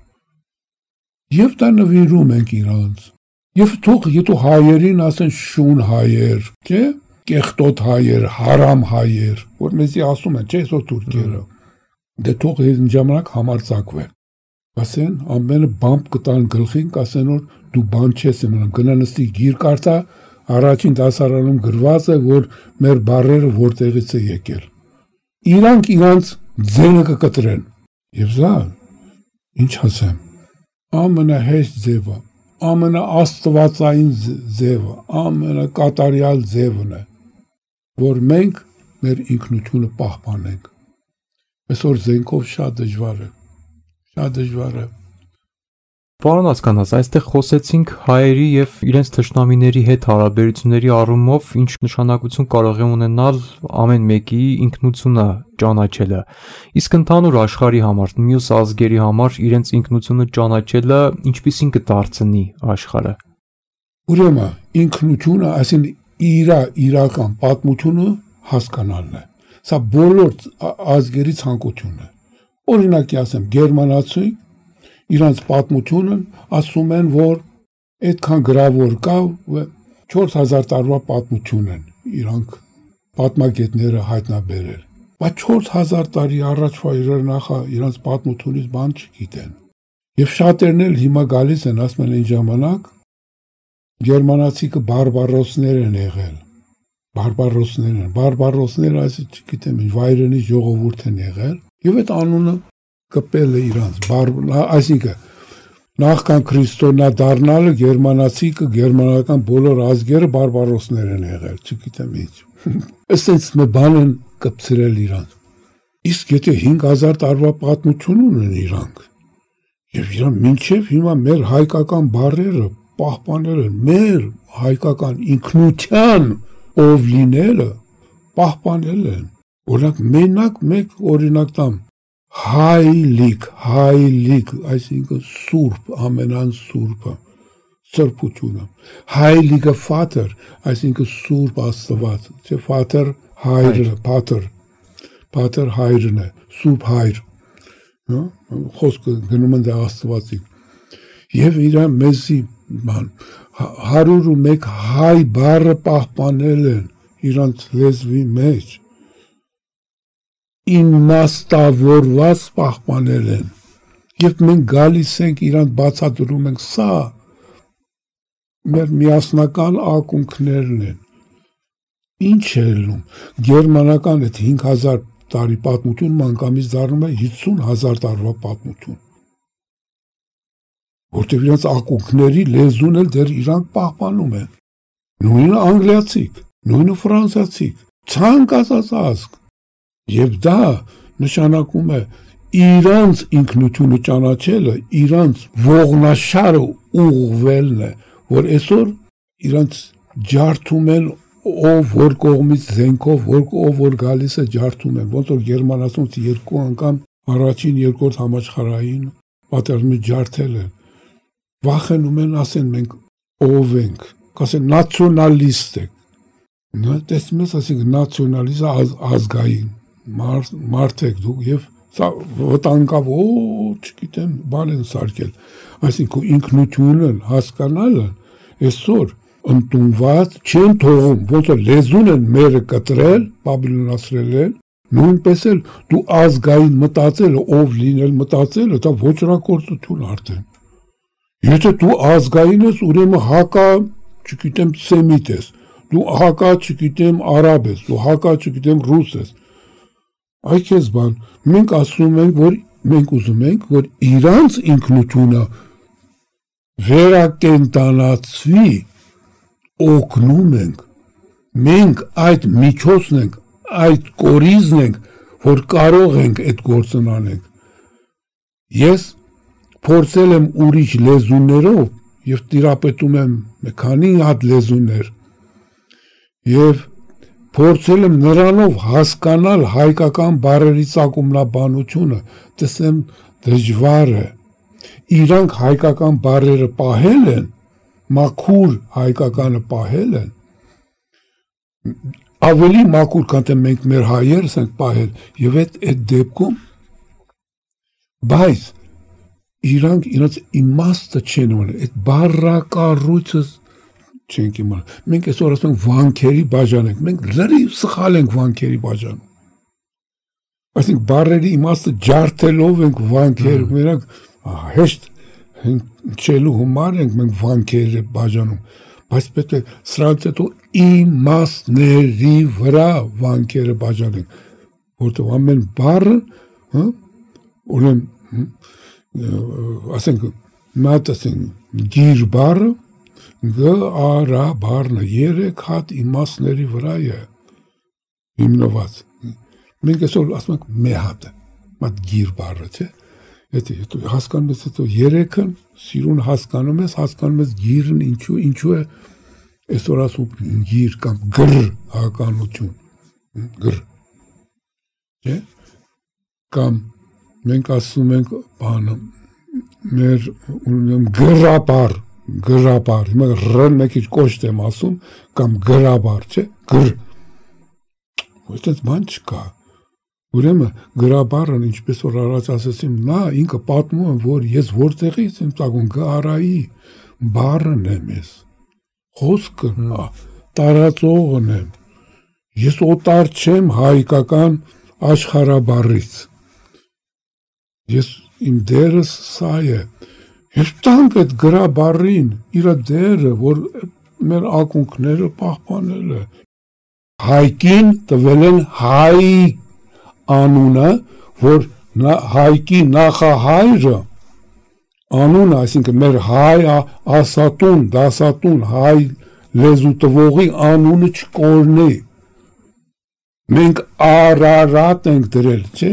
Եվ դա նվիրում ենք իրանց։ Եվ թող եթե հայերին ասեն շուն հայեր, չէ՞, կեղտոտ հայեր, հարամ հայեր, որ մեզի ասում են, չէ՞, այսօր թուրքերը։ Դե թող այն ժամանակ համարձակվեն։ Ասեն ամենը բամբ կտան գլխին, ասեն որ դու բան չես իմանում, գնա նստի գիր կարդա, առաջին դասարանում գրված է, որ մեր բառերը որտեղից է եկել։ Իրանք իրանց ձենը կկտրեն։ Եվ դա ինչ ասեմ, ամենահեշտ ձևը, ամենաաստվածային ձևը, ամենակատարյալ ձևն է, որ մենք մեր ինքնությունը պահպանենք։ Այսօր զենքով շատ դժվար է, շատ դժվար է։ Պարոն Ասկանաս, այստեղ խոսեցինք հայերի եւ իրենց թշնամիների հետ հարաբերությունների առումով ինչ նշանակություն կարող է ունենալ ամեն մեկի ինքնությունը ճանաչելը։ Իսկ ընդհանուր աշխարհի համար, մյուս ազգերի համար իրենց ինքնությունը ճանաչելը ինչպիսին կդարձնի աշխարհը։ Ուրեմն ինքնությունը, այսինքն իր իրական պատմությունը հասկանալն է։ Սա բոլոր ազգերի ցանկությունն է։ Օրինակի ասեմ, գերմանացի իրանց պատմությունն ասում են, որ այդքան գրավոր կա չորս հազար տարվա պատմություն են իրանք պատմագետները հայտնաբերել։ Բայց չորս հազար տարի առաջվա իրանախա իրանց պատմությունից բան չգիտեն։ Եվ շատերն էլ հիմա գալիս են, ասում են այն ժամանակ գերմանացիքը բարբարոսներ են եղել։ Բարբարոսներ են, բարբարոսները այսի չգիտեմ, վայրենի ժողովուրդ են եղել, եւ այդ անունը կպել է իրանց, այսինքն նախքան քրիստոնյա դառնալը գերմանացիքը, գերմանական բոլոր ազգերը բարբարոսներ են եղել, չգիտեմ ինչ։ Այսպես մի բան են կպցրել իրանց։ Իսկ եթե հինգ հազար տարվա պատմություն ունեն իրանք, եւ իրան մինչեւ հիմա մեր հայկական բառերը պահպանել են, մեր հայկական ինքնության ով լինելը պահպանել են։ Օրինակ մենակ մեկ օրինակ տամ հայլիկ, հայլիկ, այսինքն սուրբ, ամենան սուրբը, սրբությունը։ Հայլիկը Ֆաթեր, այսինքն սուրբ Աստված, չէ՞ Ֆաթեր հայրը, Փաթեր, Փաթեր հայրն է, սուրբ հայր։ Հա, խոսքը գնում են դա Աստվածի։ Եվ իրա մեզի բան հարյուր ու մեկ հայ բառը պահպանել են իրանց լեզվի մեջ, իմաստավորված պահպանել են, եւ մենք գալիս ենք իրանց բացատրում ենք, սա մեր միասնական ակունքներն են, ինչ է ելնում, գերմանական այդ հինգ հազար տարի պատմություն մանկամից դառնում է հիսուն հազար տարվա պատմություն, որտեղ իրանց ակունքների լեզուն էլ դեռ իրանք պահպանում են, նույնը անգլիացիք, նույնը ֆրանսիացիք, ցանկացած ազգ, եւ դա նշանակում է իրանց ինքնությունը ճանաչելը, իրանց ողնաշարը ուղղվելն է, որ այսօր իրանց ջարդում են ով որ կողմից զենքով, որ ով որ գալիս է ջարդում են, ոնց որ գերմանացիից երկու անգամ առաջին երկրորդ համաշխարհային պատերազմի ջարդել են, վախենում են, ասեն մենք ով ենք, կասեն նացիոնալիստ եք, նա տեսնում ես, ասենք նացիոնալիզը az, ազգային մարդ, մարդ եք դուք եւ սա վտանգավ, օ, չգիտեմ, բան են սարքել, այսինքն ինքնությունը հասկանալը այսօր ընդունված չեն թողում, ոնց որ լեզուն են մերը կտրել, բաբիլոնացրել են, նույնպես էլ դու ազգային մտածելը, ով լինել մտածելը, դա ոչրակորցություն արդեն։ Եթե դու ազգային ես, ուրեմն հակա, չգիտեմ, սեմիտ ես, դու հակա չգիտեմ արաբ ես, դու հակա չգիտեմ ռուս ես։ Այ քեզ բան, մենք ասում ենք, որ մենք ուզում ենք, որ իրանց ինքնությունը վերակենդանացվի, օգնում ենք, մենք այդ միջոցն ենք, այդ կորիզն ենք, որ կարող ենք այդ գործն անենք։ Ես փորձել եմ ուրիշ լեզուներով եւ տիրապետում եմ մի քանի հատ լեզուներ եւ փորձել եմ նրանով հասկանալ հայկական բառերի ծագումնաբանությունը, տեսնեմ դժվար է։ Իրանք հայկական բառերը պահել են, մաքուր հայկականը պահել են, ավելի մաքուր, քան թե մենք մեր հայերս ենք պահել, եւ այդ այդ դեպքում, բայց իրանք իրաց իմաստը չեն ունենում, այդ բառակառույցը չենք իմանում։ Մենք այսօր ասում ենք վանքերի բաժան ենք, մենք լրիվ սխալ ենք վանքերի բաժանում։ Այսինքն բառերի իմաստը ջարդելով ենք վանքեր, մենակ հեշտ հնչելու համար ենք մենք վանքերի բաժանում, բայց պետք է սրանց հետո իմաստների վրա վանքերը բաժանենք, որտեղ ամեն բառը, ուրեմն ասենք մատ ասենք գիր բառը գարա բառը երեք հատ իմաստների վրա է հիմնված։ Մենք այսօր ասում ենք մի հատ է, մատ գիր բառը, չէ՞։ Եթե հասկանում ես հետո երեքն, սիրուն հասկանում ես, հասկանում ես գիրն ինչու, ինչու է այսօր ասում գիր կամ գր հականություն, գր, չէ՞։ Կամ մենք ասում ենք բանը, մեր ունեմ գրաբար, գրաբար, հիմա ռն մեկ ինչ կոշտ եմ ասում, կամ գրաբար, չէ, գր, ոստենց ման չկա, ուրեմն գրաբարն ինչպես որ առաջ ասեցիմ, նա ինքը պատմում եմ, որ ես որտեղից եմ ծագում, գարայի բարն եմ ես, խոսքը տարածողն եմ, ես օտար չեմ հայկական աշխարհաբառից, ես իմ դերս սա է, ես տանք այդ գրաբառին, իր դերը, որ մեր ակունքները պահպանել է, հայկին տվել են հայ անունը, որ հայկի նախահայրը, անունը, այսինքն մեր հայ ասատուն, դասատուն, հայ լեզու տվողի անունը չկորնի, մենք Արարատ ենք դրել, չէ,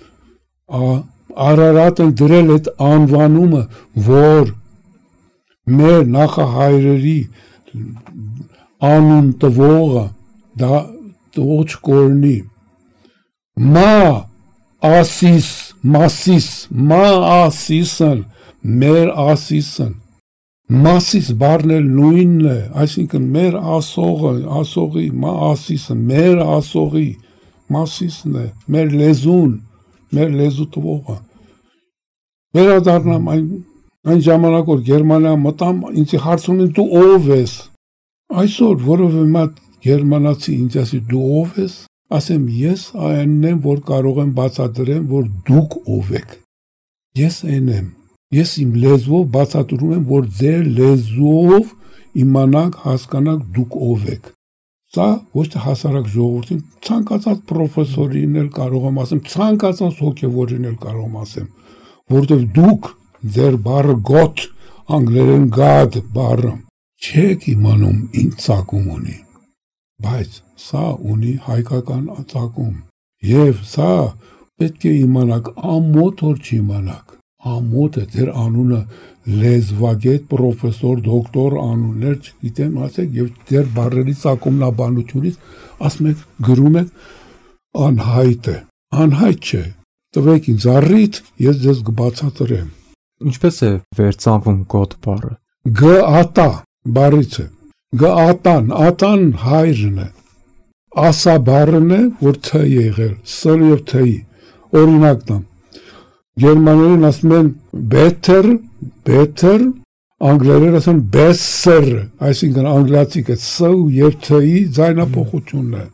Արարատ ենք դրել այդ անվանումը, որ մեր նախահայրերի անուն տվողը, դա տվող չկորնի, մա ասիս, մասիս, մա ասիսն, մեր ասիսն, մասիս բառն էլ նույնն է, այսինքն մեր ասողը, ասողի, մա ասիսը, մեր ասողի, մասիսն է, մեր լեզուն, մեր լեզու տվողը։ Վերադառնամ այն, այն ժամանակ, որ Գերմանիա մտամ, ինձ հարցում են դու ով ես։ Այսօր, որովհետև մատ գերմանացի ինձ ասի դու ով ես, ասեմ ես այնն եմ, որ կարող եմ բացատրեմ, որ դուք ով եք։ Ես այն եմ։ Ես իմ լեզվով բացատրում եմ, որ ձեր լեզվով իմանանք, հասկանանք դուք ով եք։ Սա ոչ թե հասարակ ժողովրդին, ցանկացած պրոֆեսորին էլ կարող եմ ասեմ, ցանկացած հոգևորին էլ կարող եմ ասեմ, որտեղ դուք ձեր բառը God, անգլերեն God բառը չեք իմանում ինչ ծագում ունի, բայց սա ունի հայկական ծագում, եւ սա պետք է իմանաք, ամոթ որ չիմանաք, ամոթ է ձեր անունը լեզվագետ, պրոֆեսոր, դոկտոր անուններ չգիտեմ, ասեք, եւ ձեր բառերի ծագումնաբանությունից ասում եք, գրում եք անհայտ է, անհայտ չէ, տվեք ինձ առիթ, ես ձեզ կբացատրեմ։ Ինչպես է վերծանվում God բառը։ Գ-ատա բառից է, գ-ատան, ատան հայրն է, ասա բառն է, որ თ եղել, ս եւ თ-ի, օրինակ տամ, գերմաներեն ասում են better, better, անգլերեն ասում են besser, այսինքն անգլացիք է ս եւ თ-ի ձայնափոխությունն է։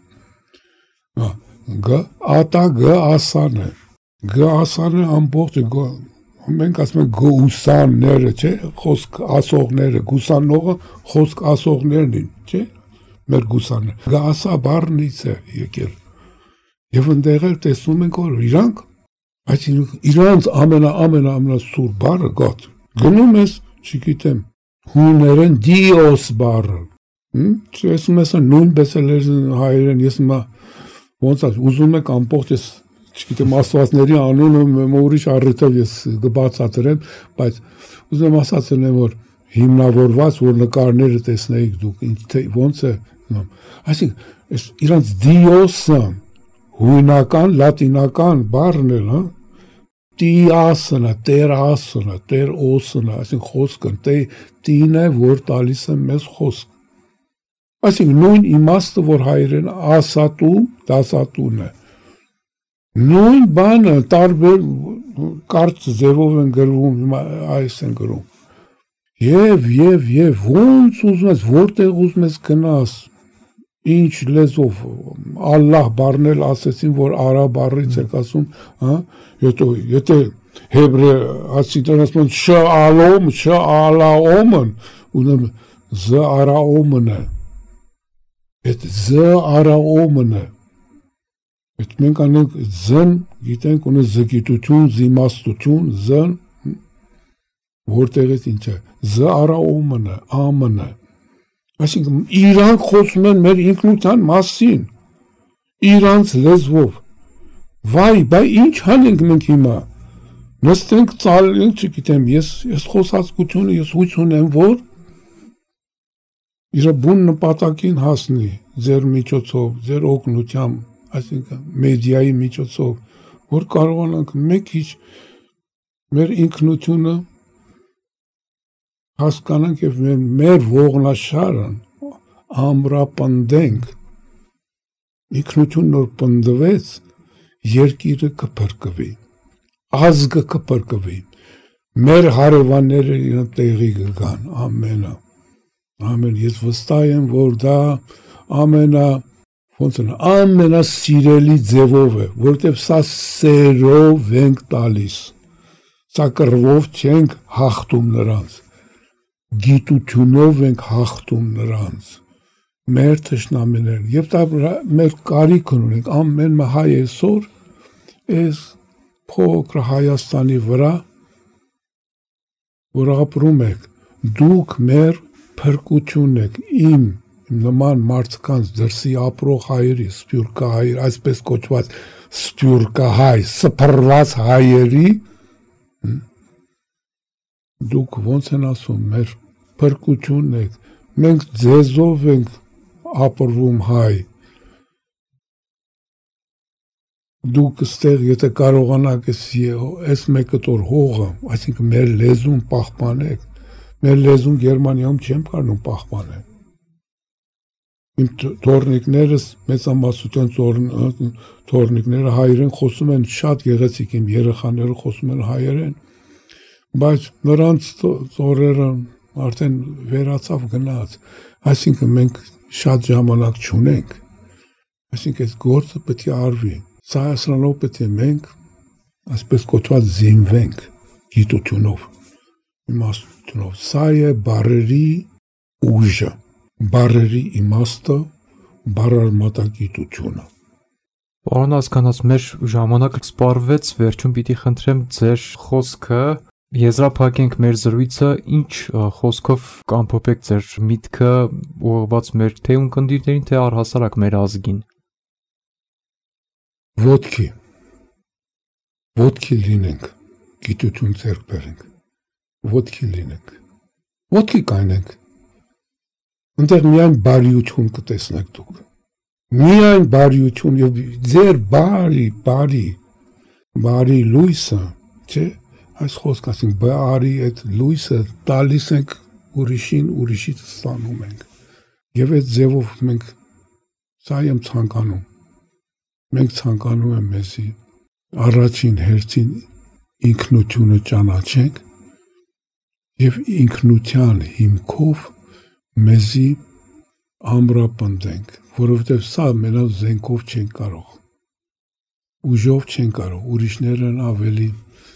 Գ-ատա գ-ասան է, գ-ասան է ամբողջ, մենք ասում ենք գուսանները, չէ, խոսք ասողները, գուսանողը խոսք ասողներն են, չէ, մեր գուսարները։ Գասա բառնից է եկել։ Եվ ընդեղ էլ տեսնում ենք, որ իրանք, այսինքն իրանց ամենա ամենա ամենա սուր բառը գոտ։ Գնում ես, չգիտեմ, հուներեն դիոս բառը։ Չեսում ես նույնպես էլ հայերեն, ես հիմա ոնց է, ուզում եք ամբողջ ես, չգիտեմ, աստվածների անունը ուրիշ առիթով ես կբացատրեմ, բայց ուզում ասացնեմ, որ հիմնավորված, որ նկարները տեսնեիք դուք, թե ոնց է, այսինքն, այս իրանց դիոսը հույնական, լատինական բառն էլ, հա, տիասնը, տերասնը, տերոսնը, այսինքն խոսքը, տին է, որ տալիս է մեզ խոսք։ Այսինքն նույն իմաստը, որ հայերեն ասատու, դասատուն է։ Նույն բանը տարբեր կարճ ձևով են գրվում, այս են գրում։ Եվ, եւ, եւ, ոնց ուզում ես, որտեղ ուզում ես գնաս, ինչ լեզով, Ալլահ բառն էլ ասեցին, որ արա բառից եք ասում, հա, եթե հեբրե ասիդան ասում են շալոմ, շալաոմն, ունեմ զ արաոմն է, այդ զ արաոմն է, այդ մենք անենք զն, գիտենք ունե զգիտություն, զիմաստություն, զն, որտեղից ինչ է, զ արաոմն է, ամն է, այսինքն իրանք խոսում են մեր ինքնության մասին, իրանց լեզվով, վայ, բայ ինչ հանենք մենք հիմա, նստենք ծալենք, չգիտեմ, ես, ես խոսածկությունը, ես հույս ունեմ, որ իր բուն նպատակին հասնի, ձեր միջոցով, ձեր օգնությամբ, այսինքն մեդիայի միջոցով, որ կարողանանք մեկ քիչ մեր ինքնությունը հասկանանք եւ մեր, մեր ողնաշարն ամրապնդենք, ինքնություն նոր պնդվեց, երկիրը կփրկվի, ազգը կփրկվի, մեր հարևանները իրեն տեղի կգան, ամենը, ամեն, ես վստահ եմ, որ դա ամենա, ոնց են, ամենա սիրելի ձևով է, որտեվ սա սերով ենք տալիս, սա կռվով չենք հաղթում նրանց, գիտությունով ենք հաղթում նրանց, մեր թշնամիներն, եւ դա մեր կարիքն ունենք, ամեն հայ այսօր, այս փոքր Հայաստանի վրա, որ ապրում եք, դուք մեր փրկությունն եք, իմ, իմ նման մարդկանց դրսի ապրող հայերի, սպյուրքահայ, այսպես կոչված սպյուրքահայ, սփռված հայերի, դուք ոնց են ասում, մեր փրկությունն եք, մենք ձեզով ենք ապրվում հայ, դուք ստեղ, եթե կարողանաք այս մեկը տոր հողը, այսինքն մեր լեզուն պահպանեք, մեր լեզուն Գերմանիայում չեմ կարնում պահպանել, իմ թորնիկներս, մեծամասնության թորնիկները հայերեն խոսում են շատ գեղեցիկ, իմ երեխաները խոսում են հայերեն, բայց նրանց ծորերը արդեն վերացավ գնաց, այսինքն մենք շատ ժամանակ չունենք, այսինքն այս գործը պետք է արվի, սա ասրանով պետք է մենք, այսպես կոչված զինվենք գիտությունով, իմաստությունով, սա է բառերի ուժը, բառերի իմաստը, բառարմատագիտությունը։ Պարոն հասկանաց, մեր ժամանակը սպառվեց, վերջում պիտի խնդրեմ ձեր խոսքը, եզրափակենք մեր զրույցը, ինչ խոսքով կամփոփեք ձեր միտքը ուղղված մեր թե ունկնդիրներին, թե առհասարակ մեր ազգին։ Ոտքի, ոտքի լինենք, գիտություն ձեռք բերենք, ոտքի լինենք, ոտքի կայնենք, ընդեղ միայն բարիություն կտեսնեք դուք, միայն բարիություն և ձեր բարի, բարի, բարի լույսը, չէ, այս խոսք ասենք, բարի այդ լույսը տալիս ենք ուրիշին, ուրիշից ստանում ենք, և այդ ձևով մենք, սա եմ ցանկանում, մենք ցանկանում եմ մեզի առաջին հերթին ինքնությունը ճանաչենք և ինքնության հիմքով մեզի ամրապնդենք, որովհետև սա մենակ զենքով չենք կարող, ուժով չենք կարող, ուրիշներն ավելի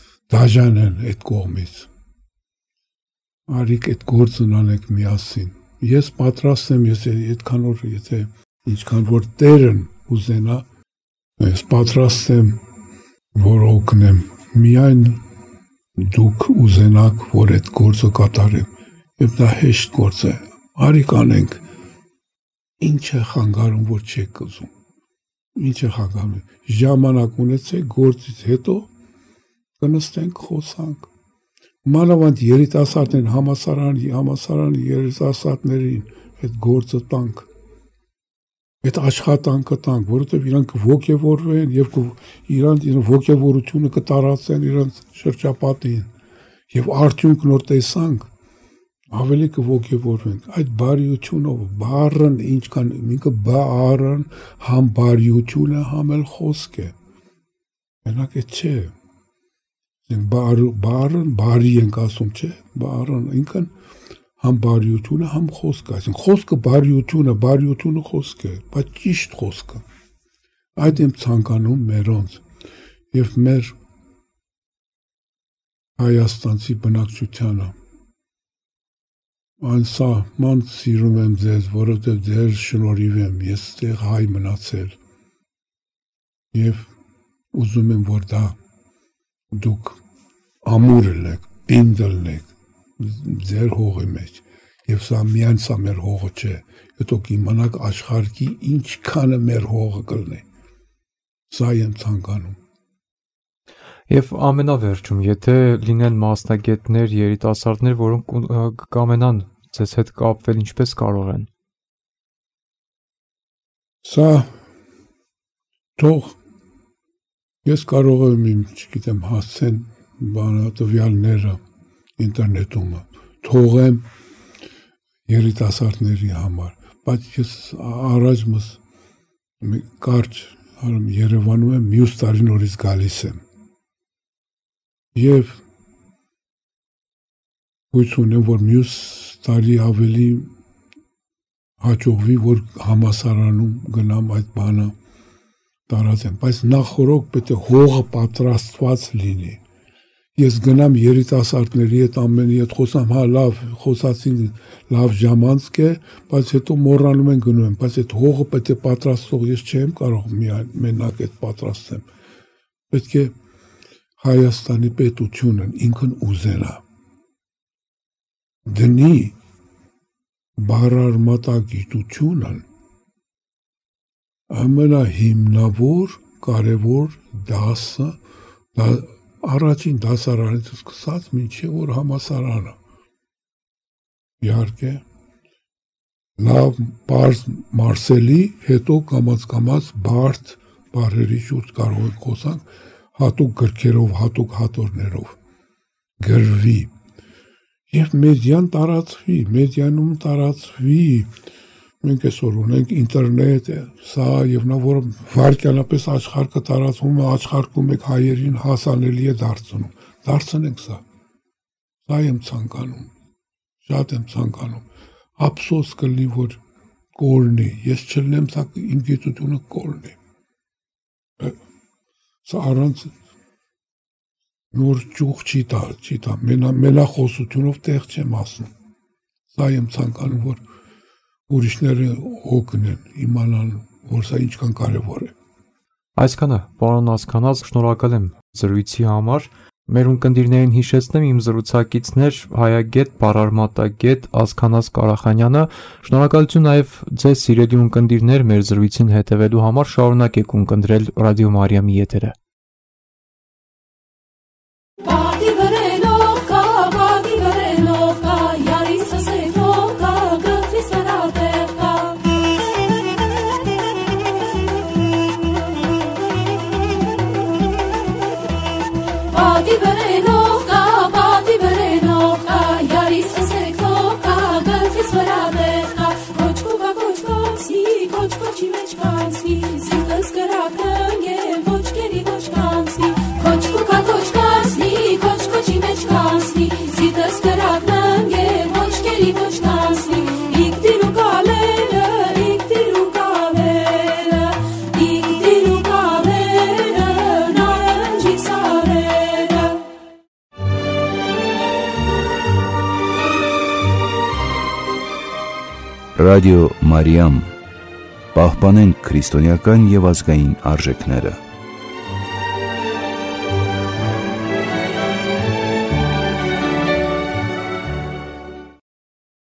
դաժան են այդ կողմից, արիք այդ գործն անենք միասին, ես պատրաստ եմ, ես այդքան որ եթե ինչքան որ Տերն ուզենա, ես պատրաստ եմ որ օգնեմ, միայն դուք ուզենաք, որ այդ գործը կատարեմ, եւ դա հեշտ գործ է, արի կանենք, ինչ է խանգարում, որ չեք ուզում, ինչ է խանգարում, ժամանակ ունեցեք, գործից հետո կնստենք, խոսանք, մանավանդ երիտասարդներին, համասարանի, համասարանի երիտասարդներին այդ գործը տանք, այդ աշխատանքը տանք, որովհետև իրանք ոգևորվեն եւ իրանք իրեն ոգևորությունը կտարածեն իրանք շրջապատին եւ արդյունքն որ տեսանք, ավելի կոգևորվենք, այդ բարիությունով, բառն ինչքան ինքը բառն համ բարիությունը, համ էլ խոսք է, մենակ է չէ, բառն բարի ենք ասում, չէ, բառն ինքն համ բարիությունը, համ խոսքը, այսինքն խոսքը բարիությունը, բարիությունը խոսք է, բայց ճիշտ խոսքը, այդ եմ ցանկանում մերոնց եւ մեր հայաստանցի բնակչությանը, անսա ման սիրում եմ ձեզ, որովհետև ձեր շնորհիվ եմ, ես ստեղ հայ մնացել եւ ուզում եմ, որ դա դուք ամուր ելեք, պինդ ելեք, ձեր հողի մեջ, և սա միայն սա մեր հողը չէ, հետո կիմանաք աշխարհի ինչքանը մեր հողը կլնի, սա եմ ցանկանում։ Եվ ամենավերջում, եթե լինեն մասնագետներ, երիտասարդներ, որոնք կամենան ձեզ հետ կապվել, ինչպես կարող են։ Սա թող ես կարող եմ իմ, չգիտեմ, հասցեն բանատվյալները ինտերնետումը, թողեմ երիտասարդների համար, բայց ես առաջմս կարճ Երևանում եմ, մյուս տարի նորից գալիս եմ և հույս ունեմ, որ մյուս տարի ավելի հաջողվի, որ համասարանում գնամ այդ բանը տարածեմ, բայց նախորոք պետք է հողը պատրաստված լինի, ես գնամ երիտասարդների հետ ամենի հետ խոսամ, հա լավ, խոսացին լավ ժամանցք է, բայց հետո մոռանում են գնում են, բայց այդ հողը պետք է պատրաստող, ես չեմ կարող միայն մենակ այդ պատրաստեմ, պետք է Հայաստանի պետությունն ինքն ուզենա, դնի բառարմատագիտությունն ամենահիմնավոր, կարևոր դասը, առաջին դասարանից սկսած մինչև որ համասարանը, իհարկե, լավ պարզ մարսելի, հետո կամաց-կամաց բարդ բառերի շուրջ կարող ենք խոսանք, հատուկ գրքերով, հատուկ հատորներով, գրվի, և մեդիան տարածվի, մեդիանում տարածվի, մենք այսօր ունենք ինտերնետ, սա և նա, որ վարկյանապես աշխարհը տարածվում է, աշխարհում եք հայերին հասանելի է դարձնում, դարձնենք սա, սա եմ ցանկանում, շատ եմ ցանկանում, ափսոս կլինի, որ կորնի, ես չլնեմ, սա իմ գիտությունը կորնի, սա առանց նոր ճուղ չի տա, չի տա, մենախոսությունով տեղ չեմ ասում, սա եմ ցանկանում, որ ուրիշները օգնեն, իմանան, որ սա ինչքան կարևոր է։ Այսքանը, պարոն Ազգանած, շնորհակալ եմ զրույցի համար։ Մեր ունկնդիրներին հիշեցնեմ, իմ զրուցակիցներ հայագետ, բառարմատագետ Ազգանած Կարախանյանը։ Շնորհակալություն նաև ձեզ սիրելի ունկնդիրներ մեր զրույցին հետևելու համար, շարունակեք ունկնդրել Ռադիո Մարիամի եթերը։ Koç koçi meç kansi, sintas karakın ye, voç geri voç Ռադիո Մարիամ, պահպանենք քրիստոնեական եւ ազգային արժեքները։